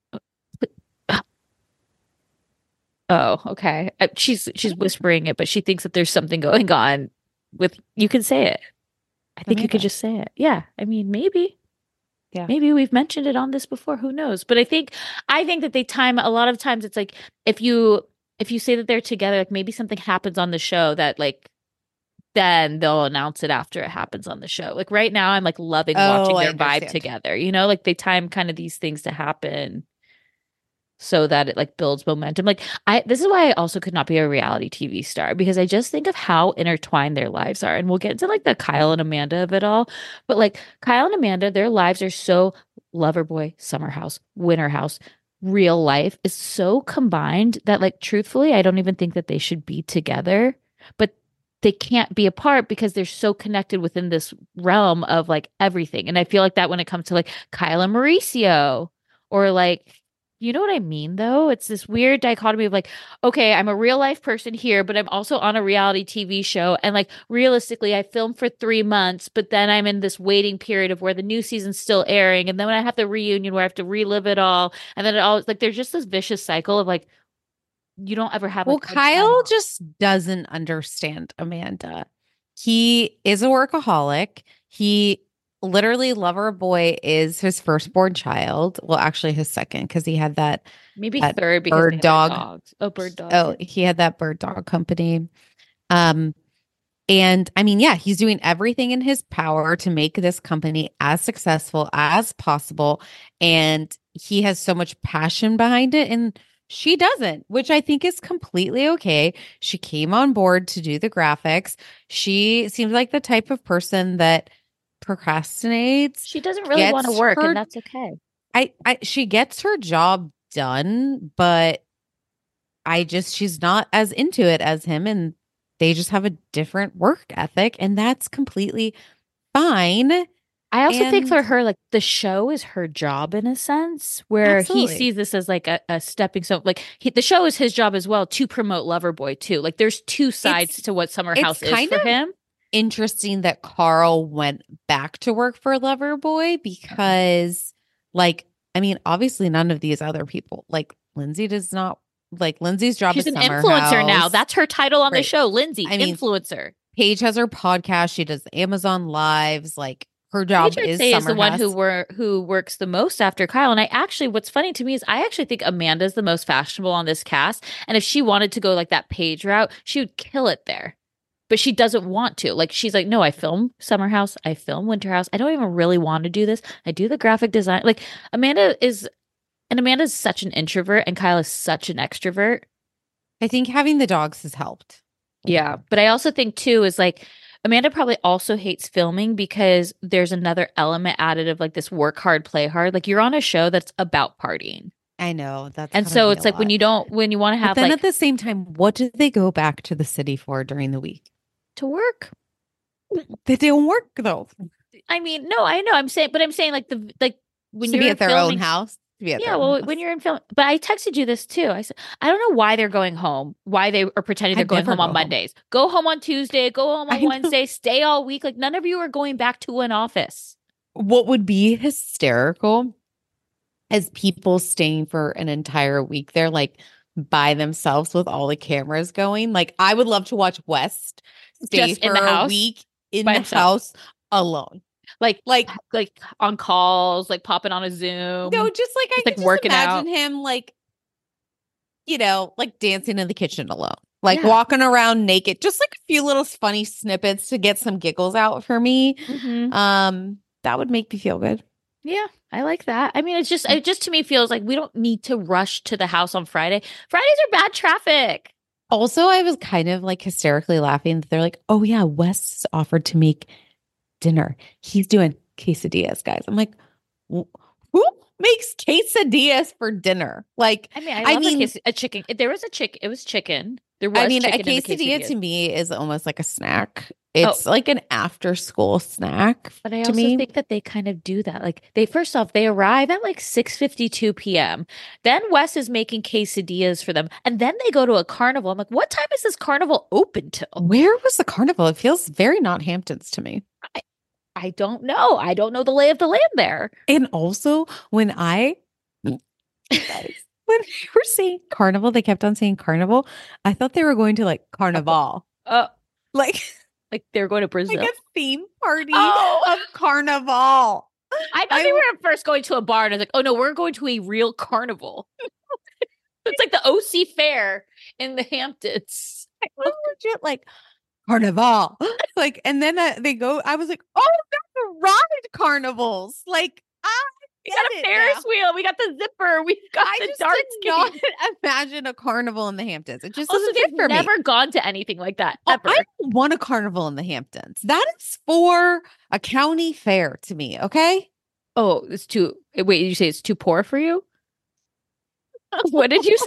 Oh, okay. Uh, She's she's whispering it, but she thinks that there's something going on with. You can say it. I think you could Amanda. just say it. Yeah. I mean, maybe. Yeah. Maybe we've mentioned it on this before. Who knows? But I think I think that they time a lot of times. It's like if you if you say that they're together, like maybe something happens on the show that like. Then they'll announce it after it happens on the show. Like right now, I'm like loving watching Oh, I their vibe understand. together. You know, like they time kind of these things to happen so that it like builds momentum. Like I this is why I also could not be a reality T V star, because I just think of how intertwined their lives are. And we'll get into like the Kyle and Amanda of it all. But like Kyle and Amanda, their lives are so Loverboy, Summer House, Winter House, real life is so combined that like truthfully, I don't even think that they should be together. But they can't be apart because they're so connected within this realm of like everything. And I feel like that when it comes to like Kyle and Mauricio, or like, you know what I mean, though? It's this weird dichotomy of like, okay, I'm a real life person here, but I'm also on a reality T V show. And like, realistically, I filmed for three months, but then I'm in this waiting period of where the new season's still airing. And then when I have the reunion where I have to relive it all. And then it all, like, there's just this vicious cycle of like, you don't ever have Well, like, a time Kyle off. just doesn't understand Amanda. He is a workaholic. He literally Loverboy is his firstborn child. Well, actually his second, because he had that Maybe that third because bird they had dog. dogs. Oh, bird dog. Oh, he had that bird dog company. Um, and I mean, yeah, he's doing everything in his power to make this company as successful as possible. And he has so much passion behind it. And she doesn't, which I think is completely okay. She came on board to do the graphics. She seems like the type of person that procrastinates. She doesn't really want to gets work, her- and that's okay. I, I, she gets her job done, but I just, she's not as into it as him. And they just have a different work ethic, and that's completely fine. I also think And- for her, like the show is her job in a sense, where Absolutely. he sees this as like a, a stepping stone. Like he, the show is his job as well to promote Loverboy too. Like there's two sides It's- to what Summer it's House is kind for of- him. Interesting that Carl went back to work for Loverboy because, like, I mean, obviously none of these other people, like Lindsay does not, like Lindsay's job She's is an Summer influencer now. House. That's her title on the Right. show, Lindsay, I mean, influencer. Paige has her podcast. She does Amazon Lives. Like her job Paige, I'd is say, Summer is the one House. who were who works the most after Kyle. And I actually, what's funny to me is I actually think Amanda's the most fashionable on this cast. And if she wanted to go like that Paige route, she would kill it there. But she doesn't want to. Like she's like, no, I film Summer House, I film Winter House. I don't even really want to do this. I do the graphic design. Like Amanda is, and Amanda's such an introvert, and Kyle is such an extrovert. I think having the dogs has helped. Yeah. But I also think too is like Amanda probably also hates filming because there's another element added of like this work hard, play hard. Like you're on a show that's about partying. I know that's And gotta so be it's a like when lot. you don't, when you want to But have then like at the same time, what do they go back to the city for during the week? to work. They don't work though. I mean, no, I know I'm saying, but I'm saying like the, like when to you're be in at their filming- own house. To be at Yeah, their own well, house. when you're in film, but I texted you this too. I said, I don't know why they're going home, why they are pretending they're I'd going never home go on home. Mondays. Go home on Tuesday, go home I on know. Wednesday, stay all week. Like none of you are going back to an office. What would be hysterical is people staying for an entire week there, like by themselves with all the cameras going. Like I would love to watch West stay Just for in the a house, week in by the himself. house alone. Like, Like like on calls, like popping on a Zoom. no, just like I Just, could like, just working imagine out. him like, you know, like dancing in the kitchen alone, like Yeah. walking around naked, just like a few little funny snippets to get some giggles out for me. Mhm. Um, that would make me feel good. Yeah, I like that. I mean, it's just, it just to me feels like we don't need to rush to the house on Friday. Fridays are bad traffic. Also, I was kind of like hysterically laughing that they're like, oh yeah, Wes offered to make dinner. He's doing quesadillas, guys. I'm like, "Wh- who makes quesadillas for dinner? Like, I mean, I, I love mean- a, ques- a chicken. There was a chicken. It was chicken. There was I mean, a chicken in the quesadilla to quesadillas. me is almost like a snack. It's like an after school snack But I to also me. think that they kind of do that. Like they first off, they arrive at like six fifty-two p.m. Then Wes is making quesadillas for them. And then they go to a carnival. I'm like, what time is this carnival open till? Where was the carnival? It feels very not Hamptons to me. I don't know. I don't know the lay of the land there. And also, when I when we were saying carnival, they kept on saying carnival. I thought they were going to like carnival, Uh, like like they're going to Brazil. like a theme party Oh. of carnival. I thought I- they were at first going to a bar, and I was like, oh no, we're going to a real carnival. It's like the O C Fair in the Hamptons. I was legit like carnival, like, and then uh, they go. I was like, oh, that's the ride carnivals. Like, I We get got a it Ferris now. wheel. We got the zipper. We got I the just darts. did not imagine a carnival in the Hamptons. It just Also, doesn't they've fit for me. never gone to anything like that Oh, ever. I don't want a carnival in the Hamptons. That is for a county fair to me. Okay. Oh, it's too. Wait, did you say it's too poor for you? What did you say?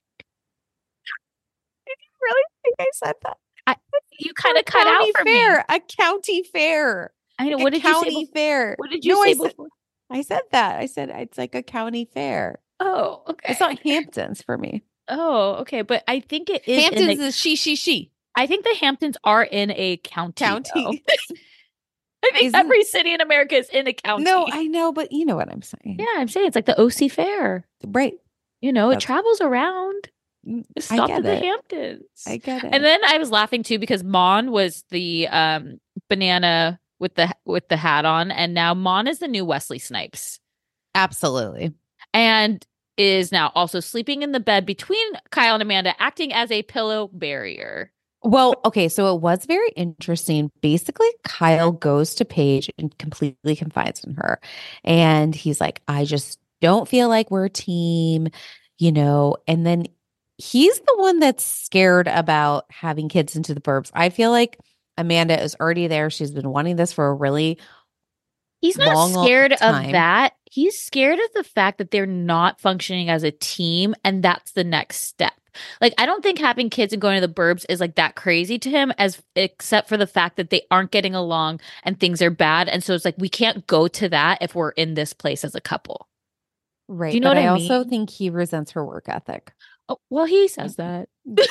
Really think I said that? You kind of For a cut out county for fair, me. a county fair. I know. A What did you say? county bef- fair. What did you No, say I said, before? I said that. I said it's like a county fair. Oh, okay. It's not Hamptons for me. Oh, okay. But I think it is. in Hamptons a- is she, she, she. I think the Hamptons are in a county. though. County. I think Isn't- every city in America is in a county. No, I know, but you know what I'm saying. yeah, I'm saying it's like the O C Fair. Right. You know, it That's- travels around. Mm, It I stopped get at the it. Hamptons. I get it. And then I was laughing too because Mon was the um, banana with the with the hat on, and now Mon is the new Wesley Snipes. Absolutely. And is now also sleeping in the bed between Kyle and Amanda, acting as a pillow barrier. Well, okay, so it was very interesting. Basically, Kyle goes to Paige and completely confides in her. And he's like, I just don't feel like we're a team, you know, and then he's the one that's scared about having kids into the burbs. I feel like Amanda is already there. She's been wanting this for a really He's not long, scared long time. of that. He's scared of the fact that they're not functioning as a team, and that's the next step. Like, I don't think having kids and going to the burbs is like that crazy to him, as except for the fact that they aren't getting along and things are bad. And so it's like, we can't go to that if we're in this place as a couple. Right. Do you know but what I, I mean? also think he resents her work ethic. Oh, well, he says that.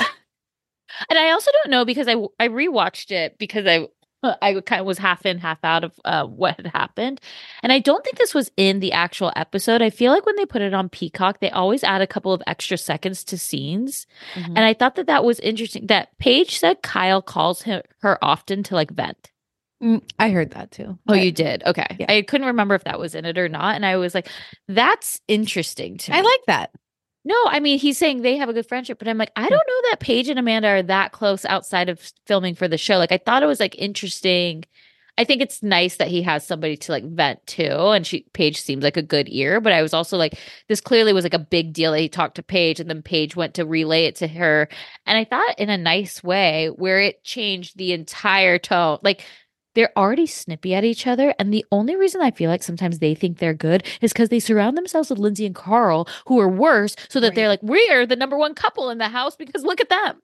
And I also don't know, because I I rewatched it because I I kind of was half in, half out of uh, what had happened. And I don't think this was in the actual episode. I feel like when they put it on Peacock, they always add a couple of extra seconds to scenes. Mm-hmm. And I thought that that was interesting, that Paige said Kyle calls her, her often to like vent. Mm, I heard that too. Oh, I, you did? Okay. Yeah. I couldn't remember if that was in it or not. And I was like, that's interesting to me. I like that. No, I mean, he's saying they have a good friendship, but I'm like, I don't know that Paige and Amanda are that close outside of filming for the show. Like, I thought it was like interesting. I think it's nice that he has somebody to like vent to, and she Paige seems like a good ear. But I was also like, this clearly was like a big deal that he talked to Paige, and then Paige went to relay it to her, and I thought in a nice way where it changed the entire tone. Like, they're already snippy at each other. And the only reason I feel like sometimes they think they're good is because they surround themselves with Lindsay and Carl, who are worse, so that Right. they're like, we're the number one couple in the house because look at them.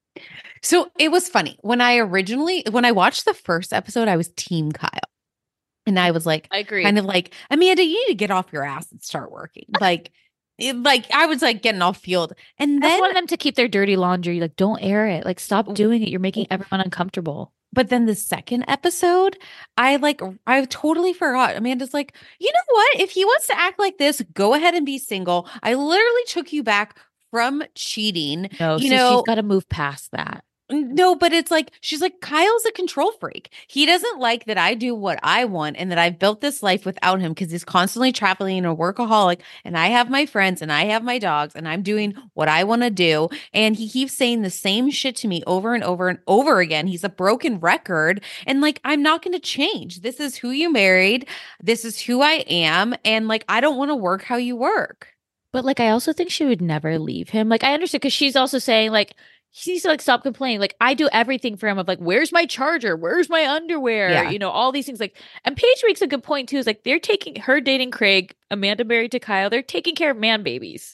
So it was funny. When I originally, when I watched the first episode, I was team Kyle. And I was like, I agree. kind of like, Amanda, you need to get off your ass and start working. Like, it, like I was like getting off field. And I then, want them to keep their dirty laundry. Like, don't air it. Like, stop doing it. You're making everyone uncomfortable. but then the second episode, I like, I totally forgot. Amanda's like, you know what? If he wants to act like this, go ahead and be single. I literally took you back from cheating. No, you see, know, she's got to move past that. No, but it's like, she's like, Kyle's a control freak. He doesn't like that I do what I want and that I've built this life without him because he's constantly traveling and a workaholic. And I have my friends and I have my dogs and I'm doing what I want to do. And he keeps saying the same shit to me over and over and over again. He's a broken record. And like, I'm not going to change. This is who you married. This is who I am. And like, I don't want to work how you work. But like, I also think she would never leave him. Like, I understand, because she's also saying like, he needs to like stop complaining. Like, I do everything for him of like, where's my charger? Where's my underwear? Yeah. You know, all these things. Like, and Paige makes a good point too. Is like, they're taking her dating Craig, Amanda married to Kyle. They're taking care of man babies.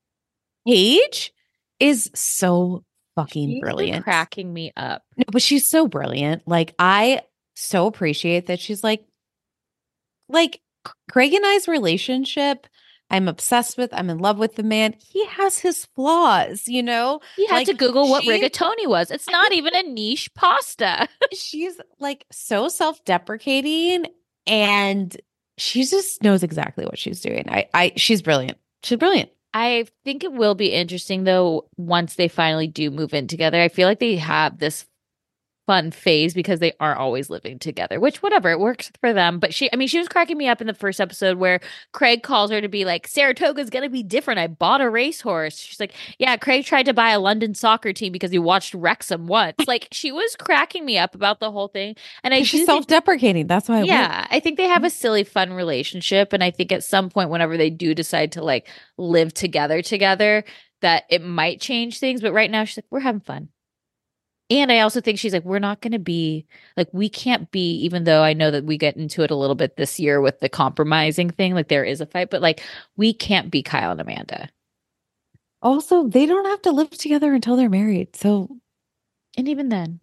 Paige is so fucking She's, like, brilliant. cracking me up. No, but she's so brilliant. Like, I so appreciate that she's like, like Craig and I's relationship, I'm obsessed with. I'm in love with the man. He has his flaws, you know? You had Like, to Google what she- rigatoni was. It's not even a niche pasta. She's like so self-deprecating and she just knows exactly what she's doing. I, I, she's brilliant. She's brilliant. I think it will be interesting though once they finally do move in together. I feel like they have this fun phase because they aren't always living together, which whatever, it works for them. But she, I mean, she was cracking me up in the first episode where Craig calls her to be like, Saratoga's going to be different. I bought a racehorse. She's like, yeah, Craig tried to buy a London soccer team because he watched Wrexham once. Like, she was cracking me up about the whole thing. And I She's do think- self-deprecating. That's why. it yeah, works. I think they have a silly, fun relationship. And I think at some point, whenever they do decide to like live together together, that it might change things. But right now, she's like, we're having fun. And I also think she's like, we're not going to be like, we can't be, even though I know that we get into it a little bit this year with the compromising thing, like there is a fight, but like, we can't be Kyle and Amanda. Also, they don't have to live together until they're married. So, And even then,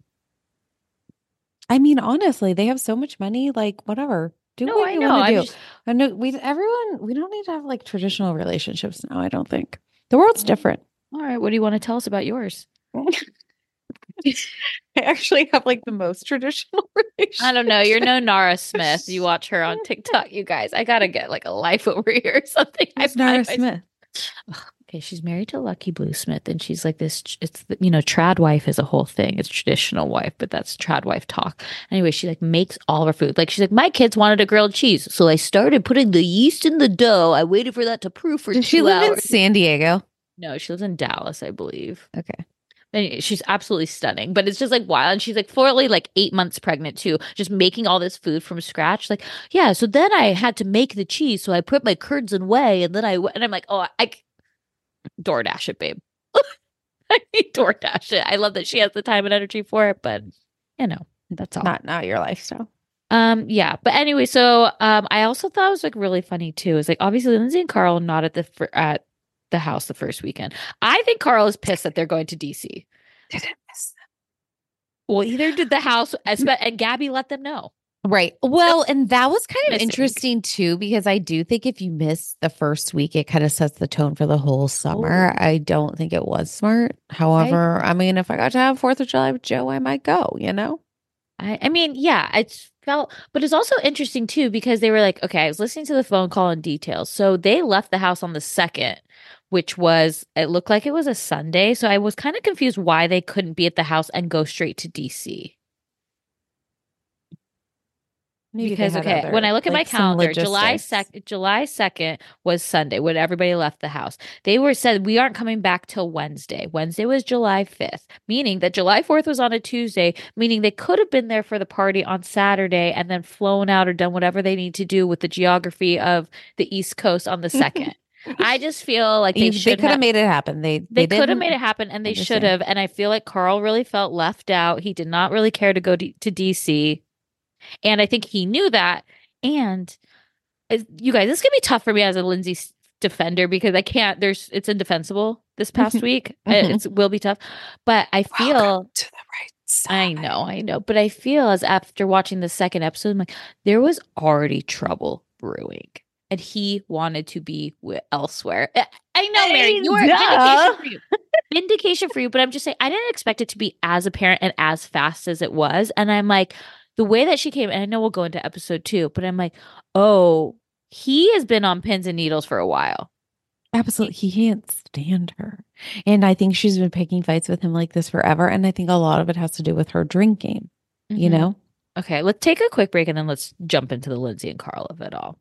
I mean, honestly, they have so much money. Like, whatever. Do no, what I you know. want to I'm do. just- I know we everyone we don't need to have like traditional relationships now, I don't think. The world's different. all right, what do you want to tell us about yours? I actually have like the most traditional relationship. I don't know. You're no Nara Smith. You watch her on TikTok, you guys. I got to get like a life over here or something. I Who's Nara find Smith? myself- Okay, she's married to Lucky Bluesmith, and she's like this. It's you know, trad wife is a whole thing. It's traditional wife, but that's trad wife talk. Anyway, she like makes all of her food. Like she's like, my kids wanted a grilled cheese, so I started putting the yeast in the dough. I waited for that to proof for Does two she live hours. in San Diego? No, she lives in Dallas, I believe. Okay. And she's absolutely stunning, but it's just like wild. And she's like fully like eight months pregnant too, just making all this food from scratch. Like, yeah. So then I had to make the cheese, so I put my curds in whey, and then I and I'm like, oh, I. DoorDash it, babe. I need DoorDash it. I love that she has the time and energy for it, but you know, that's all. Not not your lifestyle. Um, yeah. But anyway, so um, I also thought it was like really funny too. Is like obviously Lindsay and Carl not at the fir- at the house the first weekend. I think Carl is pissed that they're going to D C. Didn't miss them. Well, either did the house, and Gabby let them know. Right. Well, and that was kind of Missing. interesting too, because I do think if you miss the first week, it kind of sets the tone for the whole summer. Oh. I don't think it was smart. However, I, I mean, if I got to have fourth of July with Joe, I might go, you know? I, I mean, yeah, it's felt, but it's also interesting too, because they were like, okay, I was listening to the phone call in details. So they left the house on the second, which was, it looked like it was a Sunday. So I was kind of confused why they couldn't be at the house and go straight to D C. Maybe because okay, other, when I look at like, my calendar, some July logistics. second, July second was Sunday when everybody left the house. They were said we aren't coming back till Wednesday. Wednesday was July fifth, meaning that July fourth was on a Tuesday, meaning they could have been there for the party on Saturday and then flown out or done whatever they need to do with the geography of the East Coast on the second. I just feel like they You- should they could have made it happen. They They, they, could have didn't made it happen, and they should understand. have. And I feel like Carl really felt left out. He did not really care to go to, to D C, and I think he knew that. And uh, you guys, this is gonna be tough for me as a Lindsay s- defender because I can't. There's it's indefensible this past week. Mhm. It will be tough, but I feel. Welcome to the right side. I know, I know, but I feel as after watching the second episode, I'm like, there was already trouble brewing, and he wanted to be wi- elsewhere. I- I know, Mary, Hey, you are duh. vindication for you, vindication for you, but I'm just saying, I didn't expect it to be as apparent and as fast as it was, and I'm like, the way that she came, and I know we'll go into episode two, but I'm like, oh, he has been on pins and needles for a while. Absolutely. He can't stand her. And I think she's been picking fights with him like this forever. And I think a lot of it has to do with her drinking, you Mhm. know? Okay, let's take a quick break and then let's jump into the Lindsay and Carl of it all.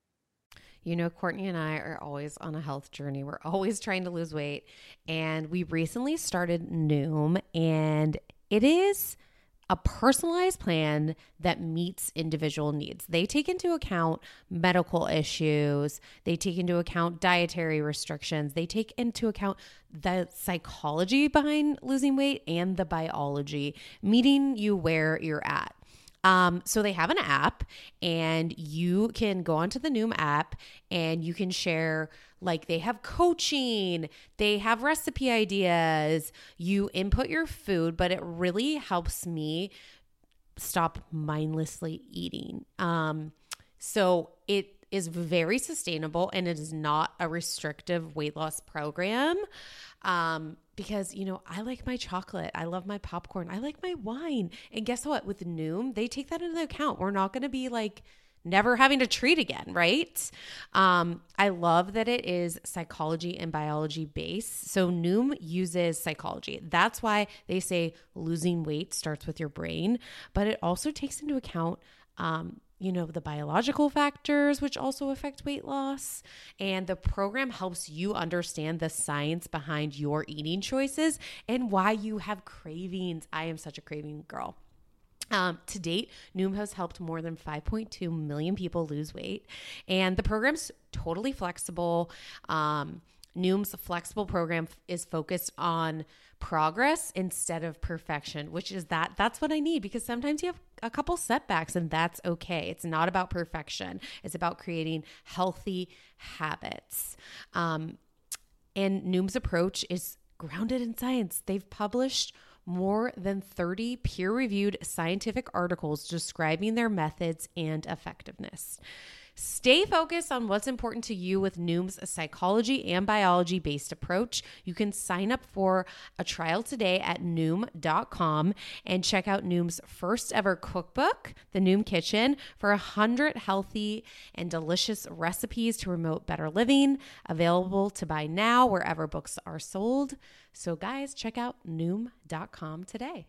You know, Courtney and I are always on a health journey. We're always trying to lose weight. And we recently started Noom, and it is a personalized plan that meets individual needs. They take into account medical issues, they take into account dietary restrictions, they take into account the psychology behind losing weight and the biology, meeting you where you're at. Um, so they have an app, and you can go onto the Noom app and you can share, like, they have coaching, they have recipe ideas, you input your food, but it really helps me stop mindlessly eating. Um, so it is very sustainable, and it is not a restrictive weight loss program. Um, because, you know, I like my chocolate. I love my popcorn. I like my wine. And guess what? With Noom, they take that into account. We're not going to be like never having to treat again, right? Um, I love that it is psychology and biology based. So Noom uses psychology. That's why they say losing weight starts with your brain, but it also takes into account um, you know, the biological factors, which also affect weight loss. And the program helps you understand the science behind your eating choices and why you have cravings. I am such a craving girl. Um, to date, Noom has helped more than five point two million people lose weight. And the program's totally flexible. Um, Noom's flexible program is focused on progress instead of perfection, which is that that's what I need, because sometimes you have a couple setbacks and that's okay. It's not about perfection. It's about creating healthy habits. Um, and Noom's approach is grounded in science. They've published more than thirty peer-reviewed scientific articles describing their methods and effectiveness. Stay focused on what's important to you with Noom's psychology and biology based approach. You can sign up for a trial today at Noom dot com and check out Noom's first ever cookbook, The Noom Kitchen, for a hundred healthy and delicious recipes to promote better living. Available to buy now wherever books are sold. So guys, check out Noom dot com today.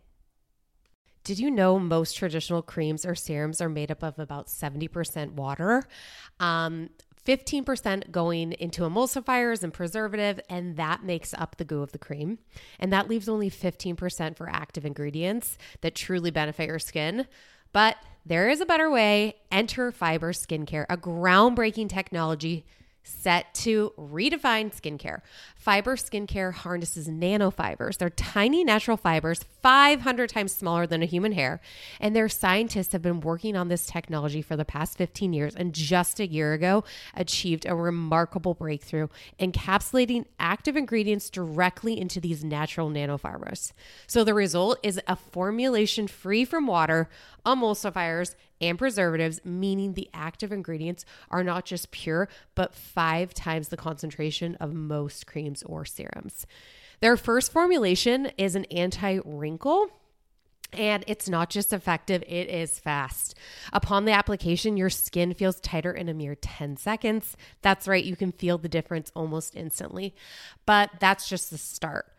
Did you know most traditional creams or serums are made up of about seventy percent water? Um, fifteen percent going into emulsifiers and preservative, and that makes up the goo of the cream. And that leaves only fifteen percent for active ingredients that truly benefit your skin. But there is a better way. Enter Fiber Skincare, a groundbreaking technology set to redefine skincare. Fiber Skincare harnesses nanofibers. They're tiny natural fibers, five hundred times smaller than a human hair. And their scientists have been working on this technology for the past fifteen years, and just a year ago achieved a remarkable breakthrough, encapsulating active ingredients directly into these natural nanofibers. So the result is a formulation free from water, emulsifiers, and preservatives, meaning the active ingredients are not just pure, but five times the concentration of most creams or serums. Their first formulation is an anti-wrinkle, and it's not just effective, it is fast. Upon the application, your skin feels tighter in a mere ten seconds. That's right, you can feel the difference almost instantly, but that's just the start.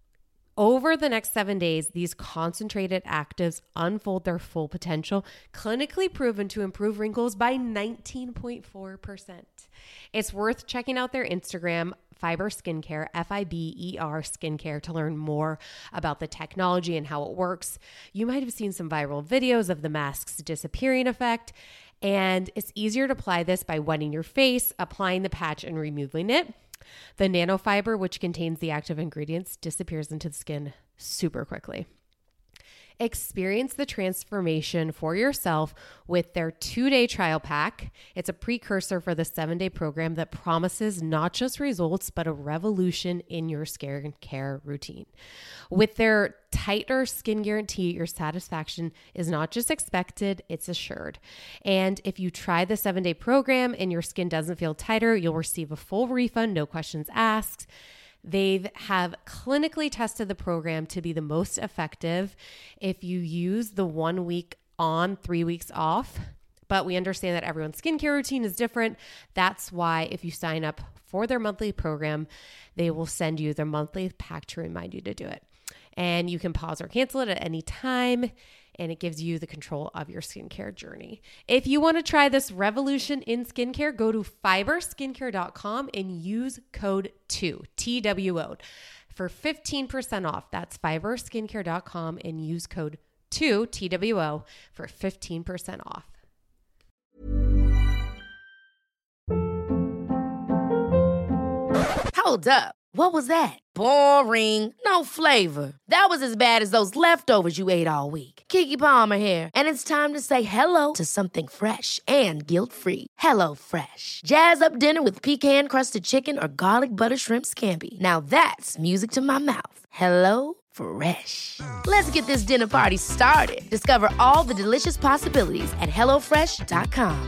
Over the next seven days, these concentrated actives unfold their full potential, clinically proven to improve wrinkles by nineteen point four percent. It's worth checking out their Instagram, Fiber Skincare, F I B E R Skincare, to learn more about the technology and how it works. You might have seen some viral videos of the mask's disappearing effect, and it's easier to apply this by wetting your face, applying the patch, and removing it. The nanofiber, which contains the active ingredients, disappears into the skin super quickly. Experience the transformation for yourself with their two-day trial pack. It's a precursor for the seven-day program that promises not just results, but a revolution in your skincare routine. With their tighter skin guarantee, your satisfaction is not just expected, it's assured. And if you try the seven-day program and your skin doesn't feel tighter, you'll receive a full refund, no questions asked. They have clinically tested the program to be the most effective if you use the one week on, three weeks off. But we understand that everyone's skincare routine is different. That's why if you sign up for their monthly program, they will send you their monthly pack to remind you to do it. And you can pause or cancel it at any time, and it gives you the control of your skincare journey. If you want to try this revolution in skincare, go to fiber skincare dot com and use code two, T W O, for fifteen percent off. That's fiber skincare dot com and use code two, T W O, for fifteen percent off. Hold up. What was that? Boring. No flavor. That was as bad as those leftovers you ate all week. Keke Palmer here, and it's time to say hello to something fresh and guilt-free. Hello Fresh. Jazz up dinner with pecan-crusted chicken or garlic butter shrimp scampi. Now that's music to my mouth. Hello Fresh. Let's get this dinner party started. Discover all the delicious possibilities at hello fresh dot com.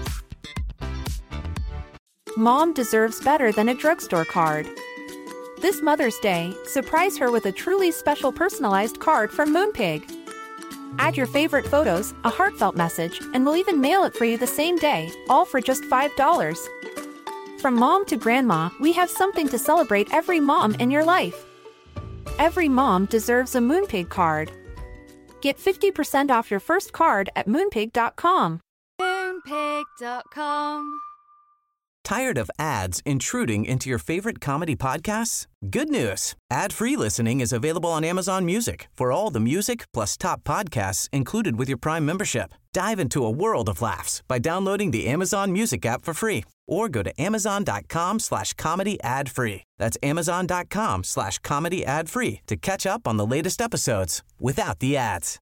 Mom deserves better than a drugstore card. This Mother's Day, surprise her with a truly special personalized card from Moonpig. Add your favorite photos, a heartfelt message, and we'll even mail it for you the same day, all for just five dollars. From mom to grandma, we have something to celebrate every mom in your life. Every mom deserves a Moonpig card. Get fifty percent off your first card at moonpig dot com. moonpig dot com. Tired of ads intruding into your favorite comedy podcasts? Good news. Ad-free listening is available on Amazon Music for all the music plus top podcasts included with your Prime membership. Dive into a world of laughs by downloading the Amazon Music app for free or go to amazon.com slash comedy ad free. That's amazon.com slash comedy ad free to catch up on the latest episodes without the ads.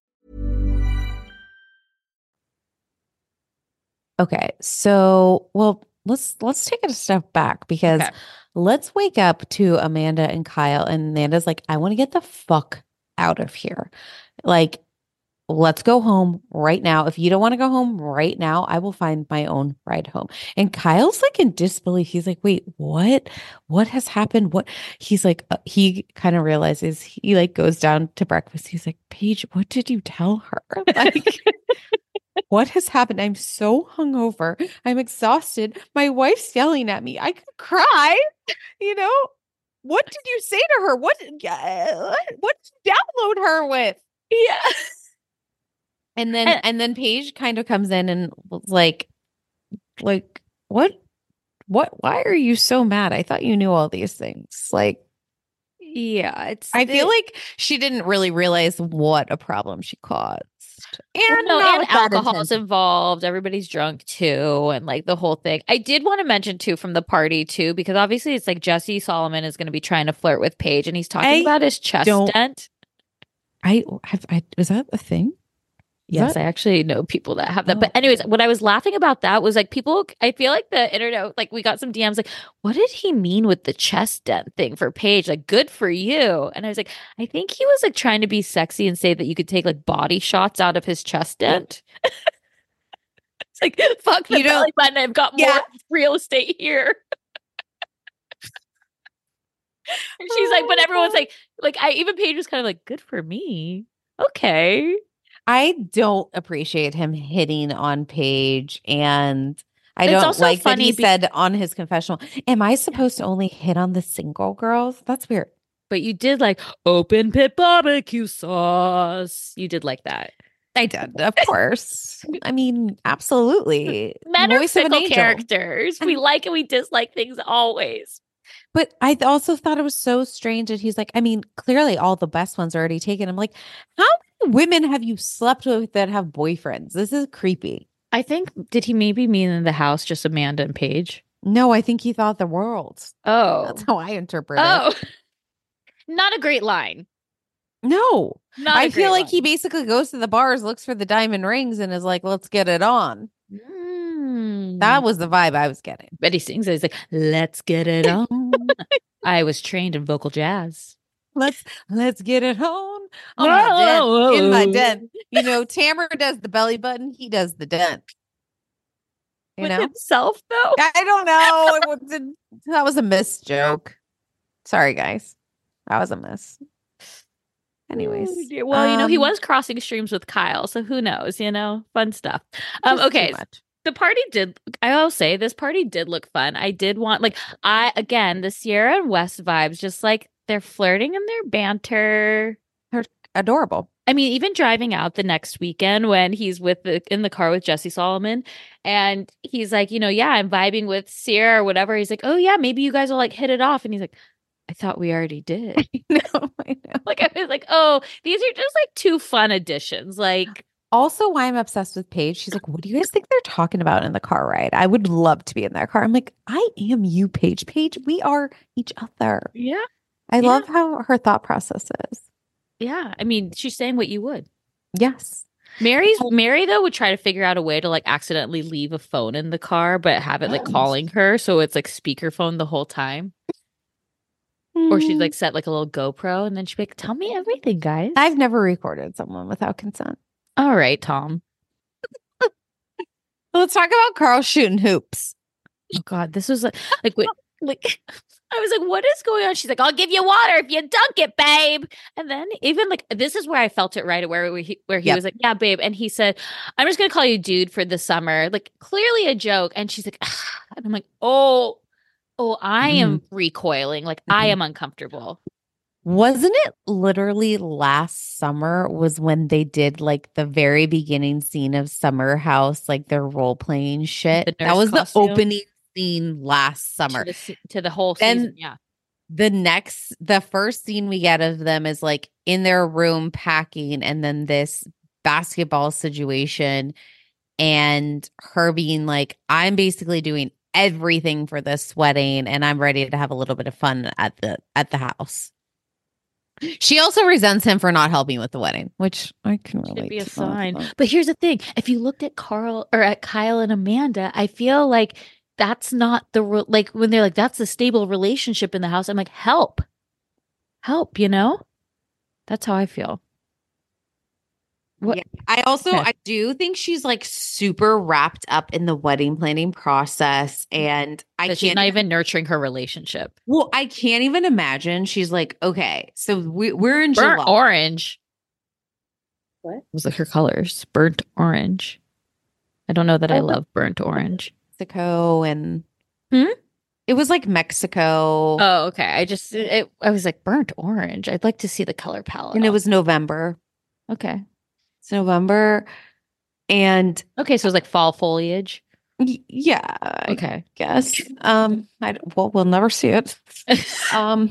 Okay, so, well, let's let's take it a step back because okay. Let's wake up to Amanda and Kyle, and Amanda's like, I want to get the fuck out of here. Like, let's go home right now. If you don't want to go home right now, I will find my own ride home. And Kyle's like in disbelief. He's like, wait, what? What has happened? What? He's like, uh, he kind of realizes he like goes down to breakfast. He's like, Paige, what did you tell her? Like, what has happened? I'm so hungover. I'm exhausted. My wife's yelling at me. I could cry. You know, what did you say to her? What, uh, what did you download her with? Yeah. And then and, and then Paige kind of comes in and was like, like, what, what, why are you so mad? I thought you knew all these things. Like, yeah, it's, I it, feel like she didn't really realize what a problem she caused. And, well, no, and alcohol's involved. Everybody's drunk too. And like the whole thing. I did want to mention too from the party too, because obviously it's like Jesse Solomon is going to be trying to flirt with Paige and he's talking I about his chest dent. I have, I, is that a thing? Yes, that? I actually know people that have that. Oh. But anyways, what I was laughing about that was like people, I feel like the internet, like we got some D Ms like, what did he mean with the chest dent thing for Paige? Like, good for you. And I was like, I think he was like trying to be sexy and say that you could take like body shots out of his chest dent. It's like, fuck the you belly button. I've got more yeah. real estate here. And she's like, but everyone's like, like I even Paige was kind of like, good for me. Okay. I don't appreciate him hitting on Paige, and I it's don't like that he be- said on his confessional, am I supposed to only hit on the single girls? That's weird. But you did like open pit barbecue sauce. You did like that. I did, of course. I mean, absolutely. Men are fickle characters. We like and we dislike things always. But I also thought it was so strange that he's like, I mean, clearly all the best ones are already taken. I'm like, how many women have you slept with that have boyfriends? This is creepy. I think, did he maybe mean in the house just Amanda and Paige? No, I think he thought the world. Oh. That's how I interpret oh. it. Not a great line. No. Not I feel like line. he basically goes to the bars, looks for the diamond rings, and is like, let's get it on. Mm. That was the vibe I was getting. But he sings it. He's like, let's get it on. I was trained in vocal jazz. Let's let's get it on. On my dent, in my dent. You know, Tamara does the belly button. He does the dent. You With know? himself, though? I don't know. It was, that was a miss joke. Sorry, guys. That was a miss. Anyways. Oh, well, um, you know, he was crossing streams with Kyle, so who knows, you know? Fun stuff. Um, okay. The party did, I'll say, this party did look fun. I did want, like, I, again, the Sierra and West vibes, just like they're flirting and their banter. They're adorable. I mean, even driving out the next weekend when he's with the, in the car with Jesse Solomon and he's like, you know, yeah, I'm vibing with Sierra or whatever. He's like, oh, yeah, maybe you guys will like hit it off. And he's like, I thought we already did. I know, I know. Like, I was like, oh, these are just like two fun additions. Like, also, why I'm obsessed with Paige. She's like, what do you guys think they're talking about in the car ride? I would love to be in that car. I'm like, I am you, Paige. Paige, we are each other. Yeah. I yeah. love how her thought process is. Yeah. I mean, she's saying what you would. Yes. Mary's Mary, though, would try to figure out a way to like accidentally leave a phone in the car, but have it like calling her. So it's like speakerphone the whole time. Mm. Or she'd like set like a little GoPro and then she'd be like, tell me everything, guys. I've never recorded someone without consent. All right, Tom. Let's talk about Carl shooting hoops. Oh God, this was like, like, wait, like, I was like, what is going on? She's like, I'll give you water if you dunk it, babe. And then even like, this is where I felt it right where he, where he yep. was like, yeah, babe. And he said, I'm just gonna call you dude for the summer. Like clearly a joke. And she's like, ah. And I'm like, oh, oh, I mm. am recoiling. Like mm-hmm. I am uncomfortable. Wasn't it literally last summer was when they did like the very beginning scene of Summer House, like their role playing shit? That was costume. The opening scene last summer. To the, to the whole season, then yeah. The next, the first scene we get of them is like in their room packing and then this basketball situation and her being like, I'm basically doing everything for this wedding and I'm ready to have a little bit of fun at the at the house. She also resents him for not helping with the wedding, which I can relate Should be a to. sign. But here's the thing. If you looked at Carl or at Kyle and Amanda, I feel like that's not the, re- like when they're like, that's a stable relationship in the house. I'm like, help, help, you know? That's how I feel. What? Yeah. I also Okay. I do think she's like super wrapped up in the wedding planning process, and I That she's can't not even nurturing her relationship. well, I can't even imagine. She's like, okay, so we, we're in Burnt July. orange. What was like her colors? Burnt orange. I don't know that I love burnt orange. Mexico and Hmm? it was like Mexico, Oh, okay. I just it, I was like burnt orange. I'd like to see the color palette. and it on- was November. okay. It's November, and Okay, so it was like fall foliage. y- yeah, I Okay. guess. Um, I d- well, we'll never see it. Um,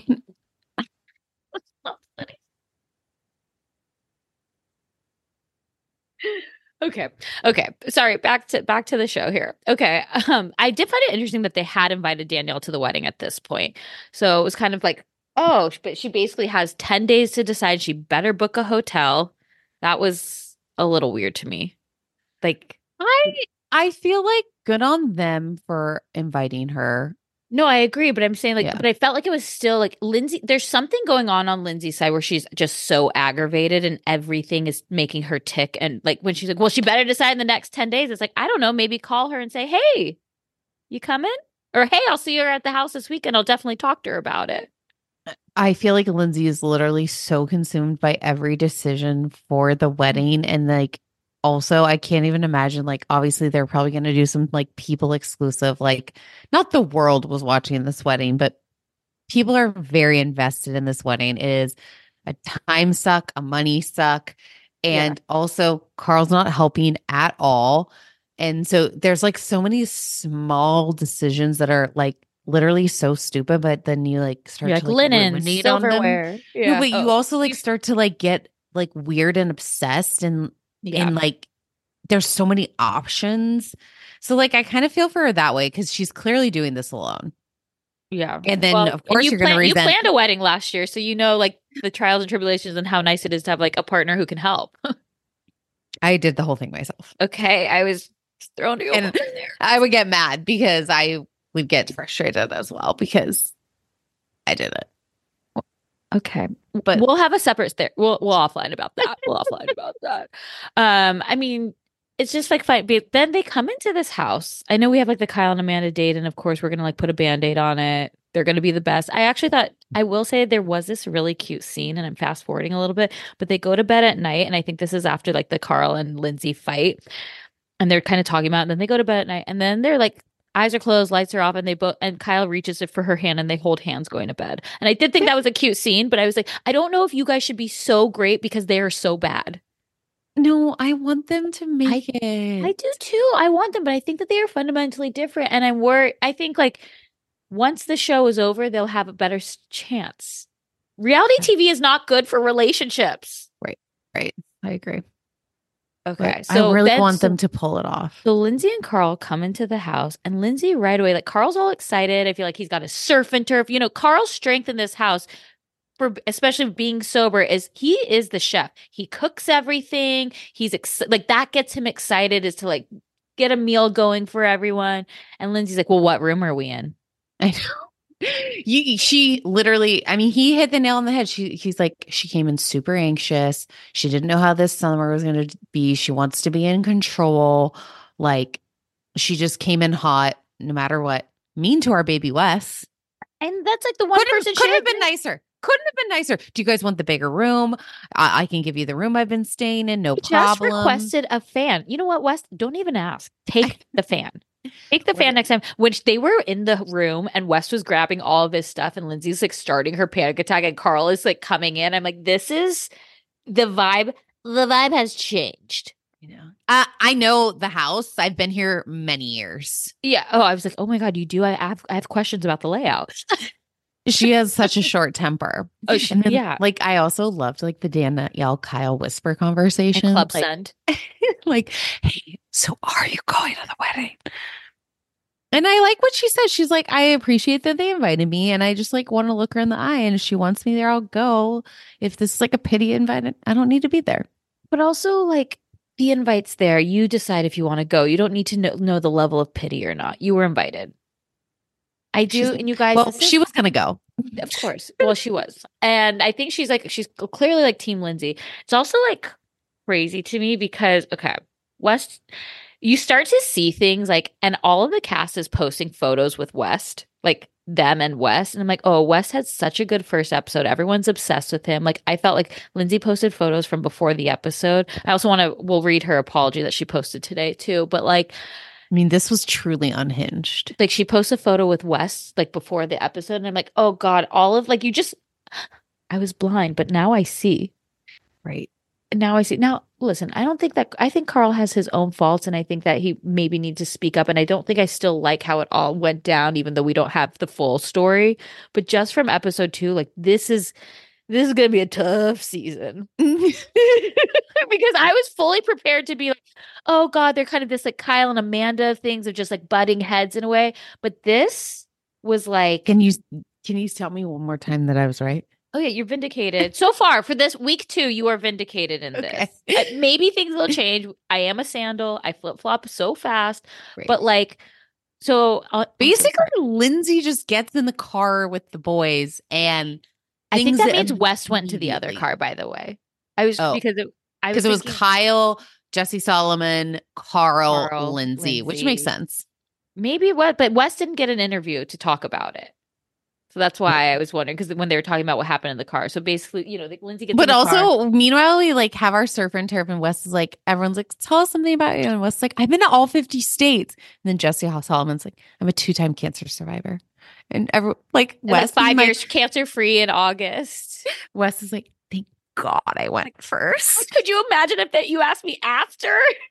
Okay. Okay. Sorry. Back to back to the show here. Okay. Um, I did find it interesting that they had invited Danielle to the wedding at this point. So it was kind of like, oh, but she basically has ten days to decide she better book a hotel. That was a little weird to me. Like, I I feel like good on them for inviting her. no, I agree, but I'm saying like, Yeah. but I felt like it was still like Lindsay. There's something going on on Lindsay's side where she's just so aggravated and everything is making her tick. And like when she's like, well, she better decide in the next ten days. It's like, I don't know, maybe call her and say, hey, you coming? Or hey, I'll see her at the house this weekend. I'll definitely talk to her about it. I feel like Lindsay is literally so consumed by every decision for the wedding. And like, also, I can't even imagine, like, obviously, they're probably going to do some like people exclusive, like, not the world was watching this wedding, but people are very invested in this wedding. It is a time suck, a money suck. And also, Carl's not helping at all. And so there's like so many small decisions that are like literally so stupid, but then you like start You're to like like linen, ruminate on them. silverware. No, but you Oh. also like start to like get like weird and obsessed and Yeah. and like there's so many options. So like I kind of feel for her that way because she's clearly doing this alone. Yeah. And then Well, of course you you're going to plan- resent. You planned a wedding last year, so you know like the trials and tribulations and how nice it is to have like a partner who can help. I did the whole thing myself. Okay, I was thrown you And over there. I would get mad because I would get frustrated as well because I did it. Okay, But we'll have a separate there. We'll we'll offline about that. We'll offline about that. Um, I mean, it's just like fine. But then they come into this house. I know we have like the Kyle and Amanda date, and of course we're gonna like put a band-aid on it. They're gonna be the best. I actually thought I will say there was this really cute scene, and I'm fast forwarding a little bit, but they go to bed at night, and I think this is after like the Carl and Lindsay fight, and they're kind of talking about it, and then they go to bed at night, and then they're like eyes are closed, lights are off, and they both and Kyle reaches it for her hand and they hold hands going to bed. And I did think that was a cute scene, but I was like, I don't know if you guys should be so great because they are so bad. no, I want them to make I- it. I do too. I want them, but I think that they are fundamentally different. And I'm worried. I think like once the show is over, they'll have a better s- chance. Reality T V is not good for relationships. Right. I agree. Okay. But So I really then- want so- them to pull it off. So Lindsay and Carl come into the house, and Lindsay right away, like Carl's all excited. I feel like he's got a surf and turf. You know, Carl's strength in this house, for especially being sober, is he is the chef. He cooks everything. He's ex- like that gets him excited, is to like get a meal going for everyone. And Lindsay's like, "Well, what room are we in?" I know. You, she literally, I mean, he hit the nail on the head. She, he's like, she came in super anxious. She didn't know how this summer was going to be. She wants to be in control. Like, she just came in hot, no matter what. Mean to our baby Wes. And that's like the one Couldn't, person couldn't she have been nicer. Couldn't have been nicer. Do you guys want the bigger room? I, I can give you the room I've been staying in. No Just problem. requested a fan. You know what, Wes? Don't even ask. Take the fan. Take the What fan is- next time. When they were in the room and Wes was grabbing all of his stuff and Lindsay's like starting her panic attack and Carl is like coming in. I'm like, this is the vibe. The vibe has changed. You know, I, I know the house. I've been here many years. Yeah. Oh, I was like, oh my God, you do. I have I have questions about the layout. She has such a short temper. Oh, she- And then, yeah. Like, I also loved like the Danielle Kyle whisper conversation. And Club like, Send. like, hey, so are you going to the wedding? And I like what she said. She's like, I appreciate that they invited me, and I just like want to look her in the eye. And if she wants me there, I'll go. If this is like a pity invite, I don't need to be there. But also like the invite's there. You decide if you want to go. You don't need to know, know the level of pity or not. You were invited. I do. She's- And you guys, Well, this is- she was gonna go. Of course. Well, she was. And I think she's like, she's clearly like Team Lindsay. It's also like, crazy to me because, okay, West, you start to see things like, and all of the cast is posting photos with West, like them and West. And I'm like, oh, West had such a good first episode. Everyone's obsessed with him. Like, I felt like Lindsay posted photos from before the episode. I also want to, we'll read her apology that she posted today too. But like, I mean, this was truly unhinged. Like, she posts a photo with West, like before the episode. And I'm like, oh God, all of like, you just, I was blind, but now I see. Right. Now I see. Now, listen, I don't think that, I think Carl has his own faults and I think that he maybe needs to speak up. And I don't think I still like how it all went down, even though we don't have the full story. But just from episode two, like this is, this is going to be a tough season. Because I was fully prepared to be like, oh God, they're kind of this like Kyle and Amanda things of just like butting heads in a way. But this was like. Can you, can you tell me one more time that I was right? Oh yeah, you're vindicated. So far for this week two, you are vindicated in Okay. this. Uh, maybe things will change. I am a sandal. I flip flop so fast, Right. but like, so uh, basically, Lindsay just gets in the car with the boys, and I think things that means West went to the other immediately- car. By the way, I was Oh. because it, I because it was thinking Kyle, Jesse Solomon, Carl, Carl, Lindsay, which Lindsay. makes sense. maybe what, but West didn't get an interview to talk about it. So that's why I was wondering, because when they were talking about what happened in the car. So basically, you know, like Lindsay gets But in the also, car. meanwhile, we like have our surf and turf, and Wes is like, everyone's like, tell us something about you. And Wes is like, I've been to all fifty states. And then Jesse Solomon's like, I'm a two time cancer survivor. And every like, And like Wes, five is like- years cancer free in August. Wes is like, thank God I went first. Could you imagine if that you asked me after?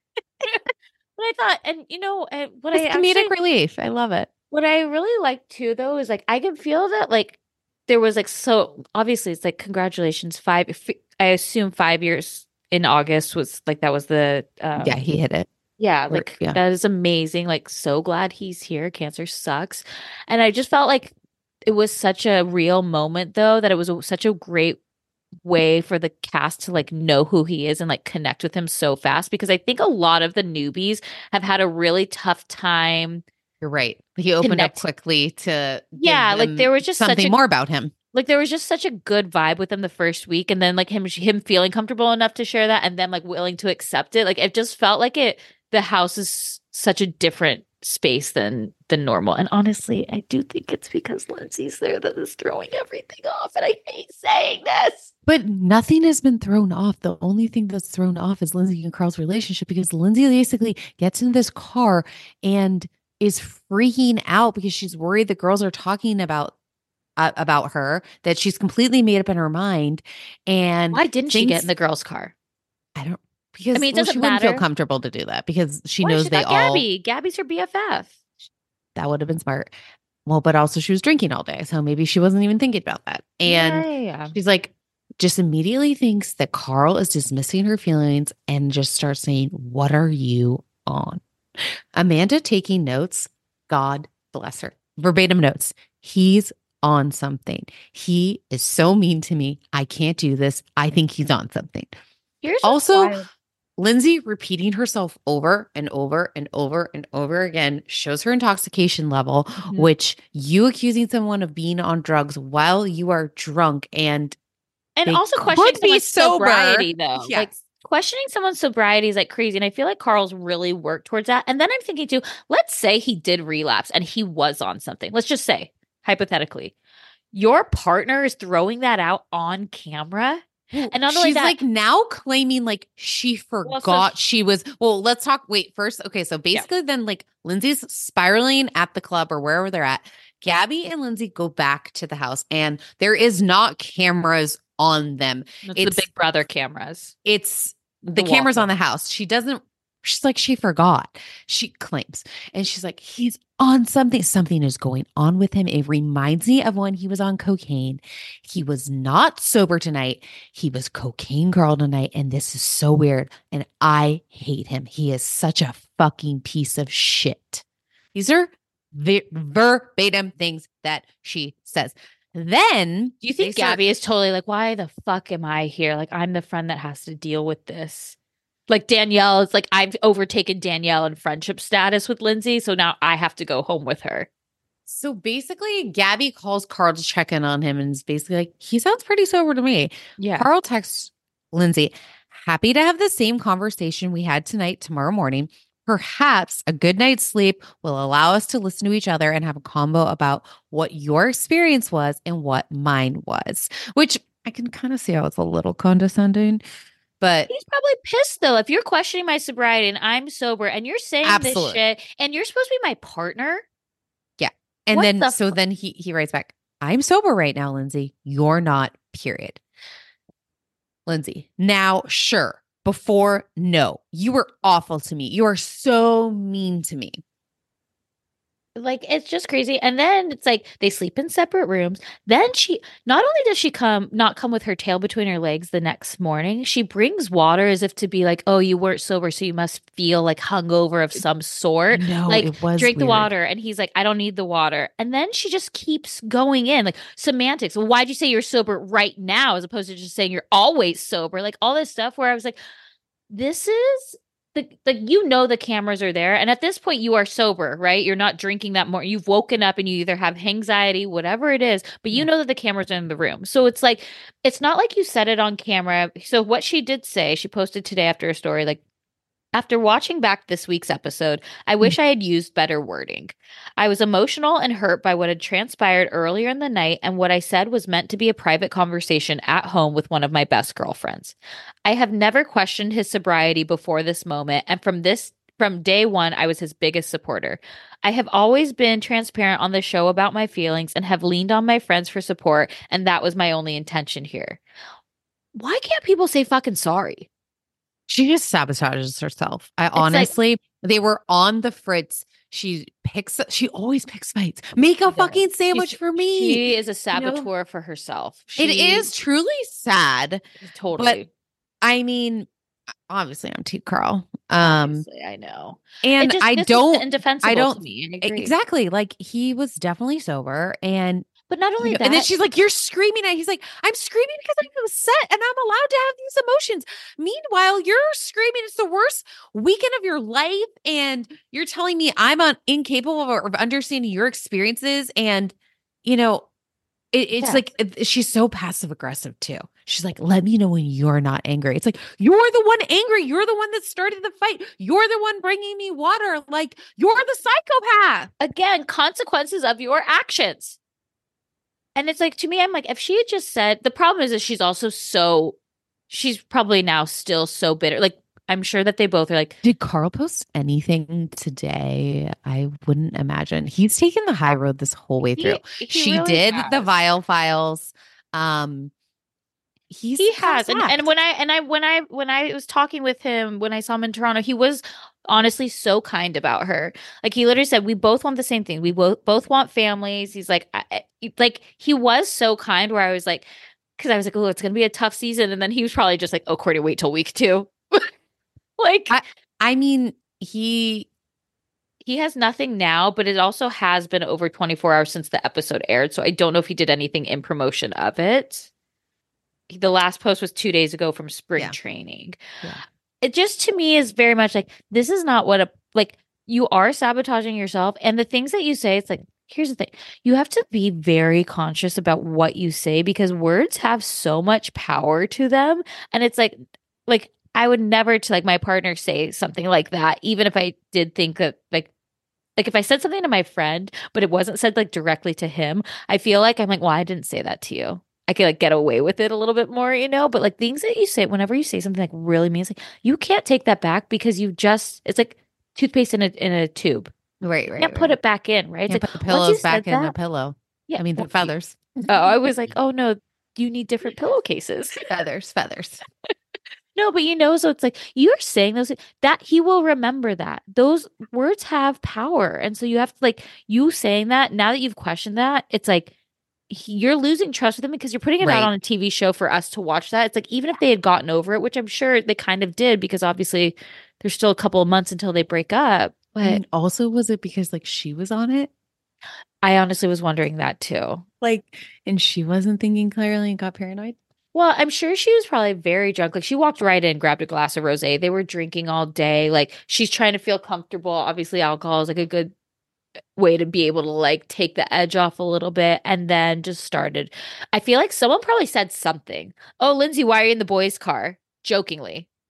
But I thought, and you know, and what It's I comedic actually, relief. I love it. what I really like too, though, is like I can feel that like there was like so obviously it's like congratulations five. If, I assume five years in August was like that was the um, Yeah, he hit it. yeah, Or- like yeah. that is amazing. Like so glad he's here. Cancer sucks, and I just felt like it was such a real moment though that it was a, such a great way for the cast to like know who he is and like connect with him so fast, because I think a lot of the newbies have had a really tough time. You're right. He opened Connect- up quickly to give Yeah, like them there was just such something a- more about him. Like there was just such a good vibe with him the first week, and then like him him feeling comfortable enough to share that, and then like willing to accept it. Like it just felt like it. The house is such a different space than than normal, and honestly, I do think it's because Lindsay's there that is throwing everything off, and I hate saying this. But nothing has been thrown off. The only thing that's thrown off is Lindsay and Carl's relationship, because Lindsay basically gets in this car and is freaking out because she's worried the girls are talking about uh, about her, that she's completely made up in her mind. And Why didn't she get things- in the girl's car? I don't because I mean, it well, doesn't she wouldn't feel matter. comfortable to do that because she Why? knows She they got all Gabby. Gabby's her B F F. that would have been smart. Well, but also she was drinking all day, so maybe she wasn't even thinking about that. And yeah, yeah, yeah. she's like, just immediately thinks that Carl is dismissing her feelings and just starts saying, what are you on? Amanda taking notes. God bless her. Verbatim notes. He's on something. He is so mean to me. I can't do this. I think he's on something. Here's what's Also, wild. Lindsay repeating herself over and over and over and over again shows her intoxication level, Mhm. which you accusing someone of being on drugs while you are drunk and And they also could questioning be someone's sober. sobriety, though. Like Yes. questioning someone's sobriety is like crazy. And I feel like Carl's really worked towards that. And then I'm thinking too, let's say he did relapse and he was on something. Let's just say, hypothetically, your partner is throwing that out on camera. And not only she's that, like now claiming like she forgot she was. Well, let's talk. Wait, first. Okay. So basically, then like Lindsay's spiraling at the club or wherever they're at. Gabby and Lindsay go back to the house and there is not cameras on them. it's, it's- the Big Brother cameras. It's the, The cameras on walkway. the house. She doesn't, she's like, she forgot. She claims. And she's like, he's on something. Something is going on with him. It reminds me of when he was on cocaine. He was not sober tonight. He was cocaine girl tonight. And this is so weird. And I hate him. He is such a fucking piece of shit. These are ver- verbatim things that she says. Then Do you think they start- Gabby is totally like, why the fuck am I here? Like, I'm the friend that has to deal with this. Like Danielle, it's like I've overtaken Danielle in friendship status with Lindsay, so now I have to go home with her. So basically, Gabby calls Carl to check in on him and is basically like, he sounds pretty sober to me. Yeah. Carl texts Lindsay, happy to have the same conversation we had tonight, tomorrow morning. Perhaps a good night's sleep will allow us to listen to each other and have a combo about what your experience was and what mine was, which I can kind of see how it's a little condescending, but he's probably pissed though. If you're questioning my sobriety and I'm sober and you're saying absolutely. this shit and you're supposed to be my partner. Yeah. And what then, the so f- then he, he writes back, I'm sober right now, Lindsay. You're not, period. Lindsay, now, sure. Before, no, you were awful to me. You are so mean to me. Like, it's just crazy. And then it's like they sleep in separate rooms. Then she, not only does she come, not come with her tail between her legs the next morning, she brings water as if to be like, oh, you weren't sober, so you must feel like hungover of some sort. No, like, it was drink the weird. water. And he's like, I don't need the water. And then she just keeps going in like semantics. Well, why'd you say you're sober right now as opposed to just saying you're always sober? Like all this stuff where I was like, this is the, like, you know, the cameras are there. And at this point you are sober, right? You're not drinking that more. You've woken up and you either have anxiety, whatever it is, but you Yeah. know that the cameras are in the room. So it's like, it's not like you said it on camera. So what she did say, she posted today after a story, like, after watching back this week's episode, I wish I had used better wording. I was emotional and hurt by what had transpired earlier in the night, and what I said was meant to be a private conversation at home with one of my best girlfriends. I have never questioned his sobriety before this moment, and from this from day one, I was his biggest supporter. I have always been transparent on the show about my feelings and have leaned on my friends for support, and that was my only intention here. Why can't people say fucking sorry? She just sabotages herself. I like- honestly, they were on the fritz. She picks, she always picks fights. Make a fucking sandwich She's- for me. She is a You know? saboteur for herself. It She- is truly sad. Totally. But I mean, obviously I'm Team Carl. Um, Obviously, I know. and It just- I this is don't, indefensible I don't, to me. I agree. exactly. Like he was definitely sober and But not only you know, that, and then she's like, you're screaming at, he's like, I'm screaming because I'm upset and I'm allowed to have these emotions. Meanwhile, you're screaming, it's the worst weekend of your life. And you're telling me I'm un- incapable of, of understanding your experiences. And, you know, it, it's Yeah. like, it- she's so passive aggressive too. She's like, let me know when you're not angry. It's like, you're the one angry. You're the one that started the fight. You're the one bringing me water. Like, you're the psychopath. again, consequences of your actions. And it's like, to me, I'm like, if she had just said, the problem is that she's also so, she's probably now still so bitter. Like, I'm sure that they both are like, Did Carl post anything today? I wouldn't imagine. He's taken the high road this whole way He- through. he she really did the has. Vial Files. Um, he's he has. And, act. and when I, and I, when I, when I was talking with him, when I saw him in Toronto, he was honestly so kind about her. Like he literally said, we both want the same thing. We both, both want families. He's like, I, I- like he was so kind where I was like, cause I was like, oh, it's going to be a tough season. And then he was probably just like, oh, Courtney, wait till week two. Like, I, I mean, he he has nothing now, but it also has been over twenty-four hours since the episode aired. So I don't know if he did anything in promotion of it. The last post was two days ago from spring Yeah. training. Yeah. It just to me is very much like, this is not what a, like, you are sabotaging yourself. And the things that you say, it's like, here's the thing. You have to be very conscious about what you say because words have so much power to them. And it's like, like, I would never to like my partner say something like that, even if I did think that like, like if I said something to my friend, but it wasn't said like directly to him, I feel like I'm like, well, I didn't say that to you. I could like get away with it a little bit more, you know, but like things that you say, whenever you say something like really means like you can't take that back because you just, it's like toothpaste in a, in a tube. right, You right. can't right. put it back in, right? Can't It's like, put the once you pillows said back in the that- pillow. Yeah. I mean, the well, feathers. Oh, I was like, oh no, you need different pillowcases. feathers, feathers. No, but you know, so it's like you're saying those that he will remember that those words have power. And so you have to like you saying that now that you've questioned that, it's like he- you're losing trust with him because you're putting it Right. out on a T V show for us to watch that. It's like even if they had gotten over it, which I'm sure they kind of did because obviously there's still a couple of months until they break up. But And also, was it because like she was on it? I honestly was wondering that too. Like, and she wasn't thinking clearly and got paranoid? Well, I'm sure she was probably very drunk. Like she walked right in, grabbed a glass of rosé. They were drinking all day. Like she's trying to feel comfortable. Obviously, alcohol is like a good way to be able to like take the edge off a little bit and then just started. I feel like someone probably said something. Oh, Lindsay, why are you in the boys' car? Jokingly.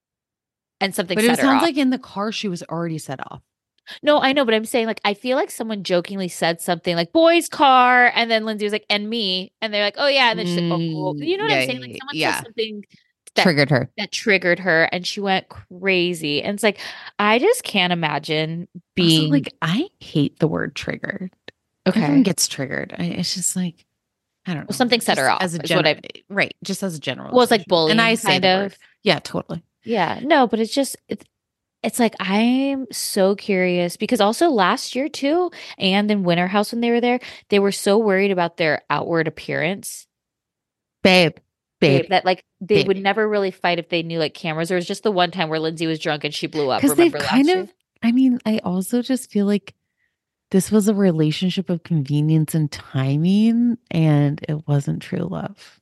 and something But set it her sounds off. like in the car she was already set off. No, I know, but I'm saying like I feel like someone jokingly said something like boy's car, and then Lindsay was like, and me, and they're like, oh yeah, and then she's like, oh cool. You know what Mm, I'm yeah, saying? Like someone yeah. said something that Triggered her. that triggered her, and she went crazy. And it's like I just can't imagine being Also, like I hate the word triggered. okay. Everyone gets triggered. I, it's just like I don't know. Well, something set Just her off, as a is general, what I- right? Just as a general. Well, it's like bullying, and I say kind the of. word. Yeah, totally. Yeah, no, but it's just it's it's like I'm so curious because also last year too, and in Winter House when they were there, they were so worried about their outward appearance. Babe, babe, Babe, that like they babe. would never really fight if they knew like cameras. There was just the one time where Lindsay was drunk and she blew up. Because they've Remember kind last of. year? I mean, I also just feel like this was a relationship of convenience and timing, and it wasn't true love.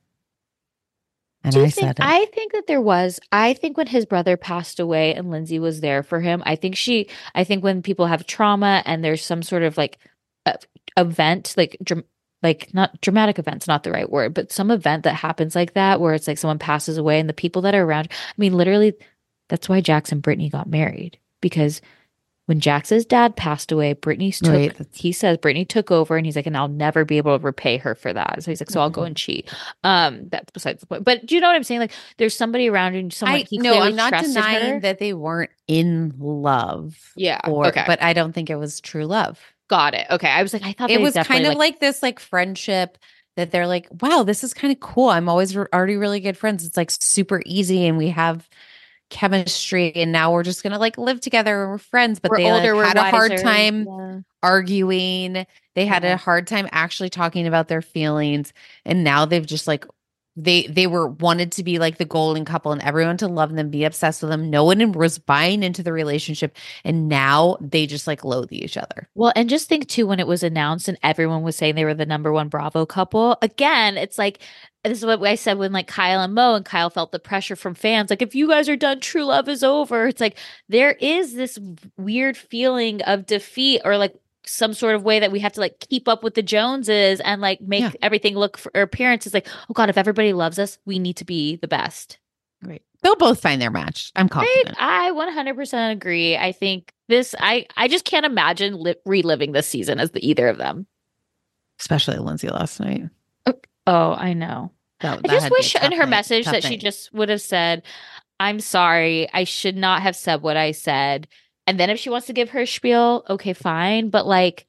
And Do you I think? said it. I think that there was. I think when his brother passed away and Lindsay was there for him. I think she. I think when people have trauma and there's some sort of like uh, event, like dram- like not dramatic events, not the right word, but some event that happens like that where it's like someone passes away and the people that are around. I mean, literally, that's why Jax and Brittany got married because when Jax's dad passed away, Brittany took. Right. He says Brittany took over, and he's like, and I'll never be able to repay her for that. So he's like, so I'll go and cheat. Um, that's besides the point. But do you know what I'm saying? Like, there's somebody around you, someone I he no, clearly I'm not trusted denying her. that they weren't in love. Yeah, Or, okay. but I don't think it was true love. Got it. Okay, I was like, I thought It they was definitely, kind of like, this like friendship that they're like, wow, this is kind of cool. I'm always re- already really good friends. It's like super easy, and we have chemistry, and now we're just gonna like live together and we're friends. But We're they older, like, we're had a hard wiser. time Yeah. arguing. They had Yeah. a hard time actually talking about their feelings, and now they've just like they they were wanted to be like the golden couple and everyone to love them, be obsessed with them. No one was buying into the relationship, and now they just like loathe each other. Well, and just think too, when it was announced and everyone was saying they were the number one Bravo couple, again, it's like, this is what I said when like Kyle and Mo, and Kyle felt the pressure from fans. Like, if you guys are done, true love is over. It's like, there is this weird feeling of defeat or like some sort of way that we have to like keep up with the Joneses and like make Yeah. everything look for appearances like, oh God, if everybody loves us, we need to be the best. Right. They'll both find their match. I'm Right? confident. I one hundred percent agree. I think this, I, I just can't imagine li- reliving this season as the either of them. Especially Lindsay last night. Oh, I know. That, I that just had to be a wish in tough her night, message tough that she night. just would have said, I'm sorry. I should not have said what I said. And then if she wants to give her spiel, okay, fine. But like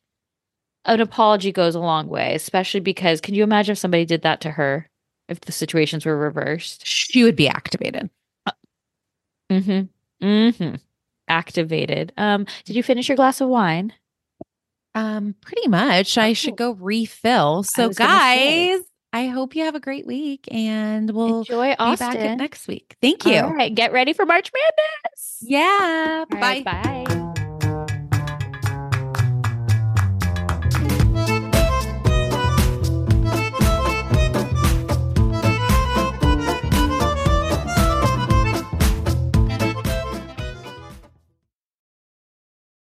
an apology goes a long way, especially because can you imagine if somebody did that to her if the situations were reversed? She would be activated. Mm-hmm. Mm-hmm. Activated. Um, did you finish your glass of wine? Um, pretty much. I should go refill. So was gonna say. guys, I hope you have a great week, and we'll Enjoy be Austin. back at next week. Thank you. All right. Get ready for March Madness. Yeah. All Bye. right, bye.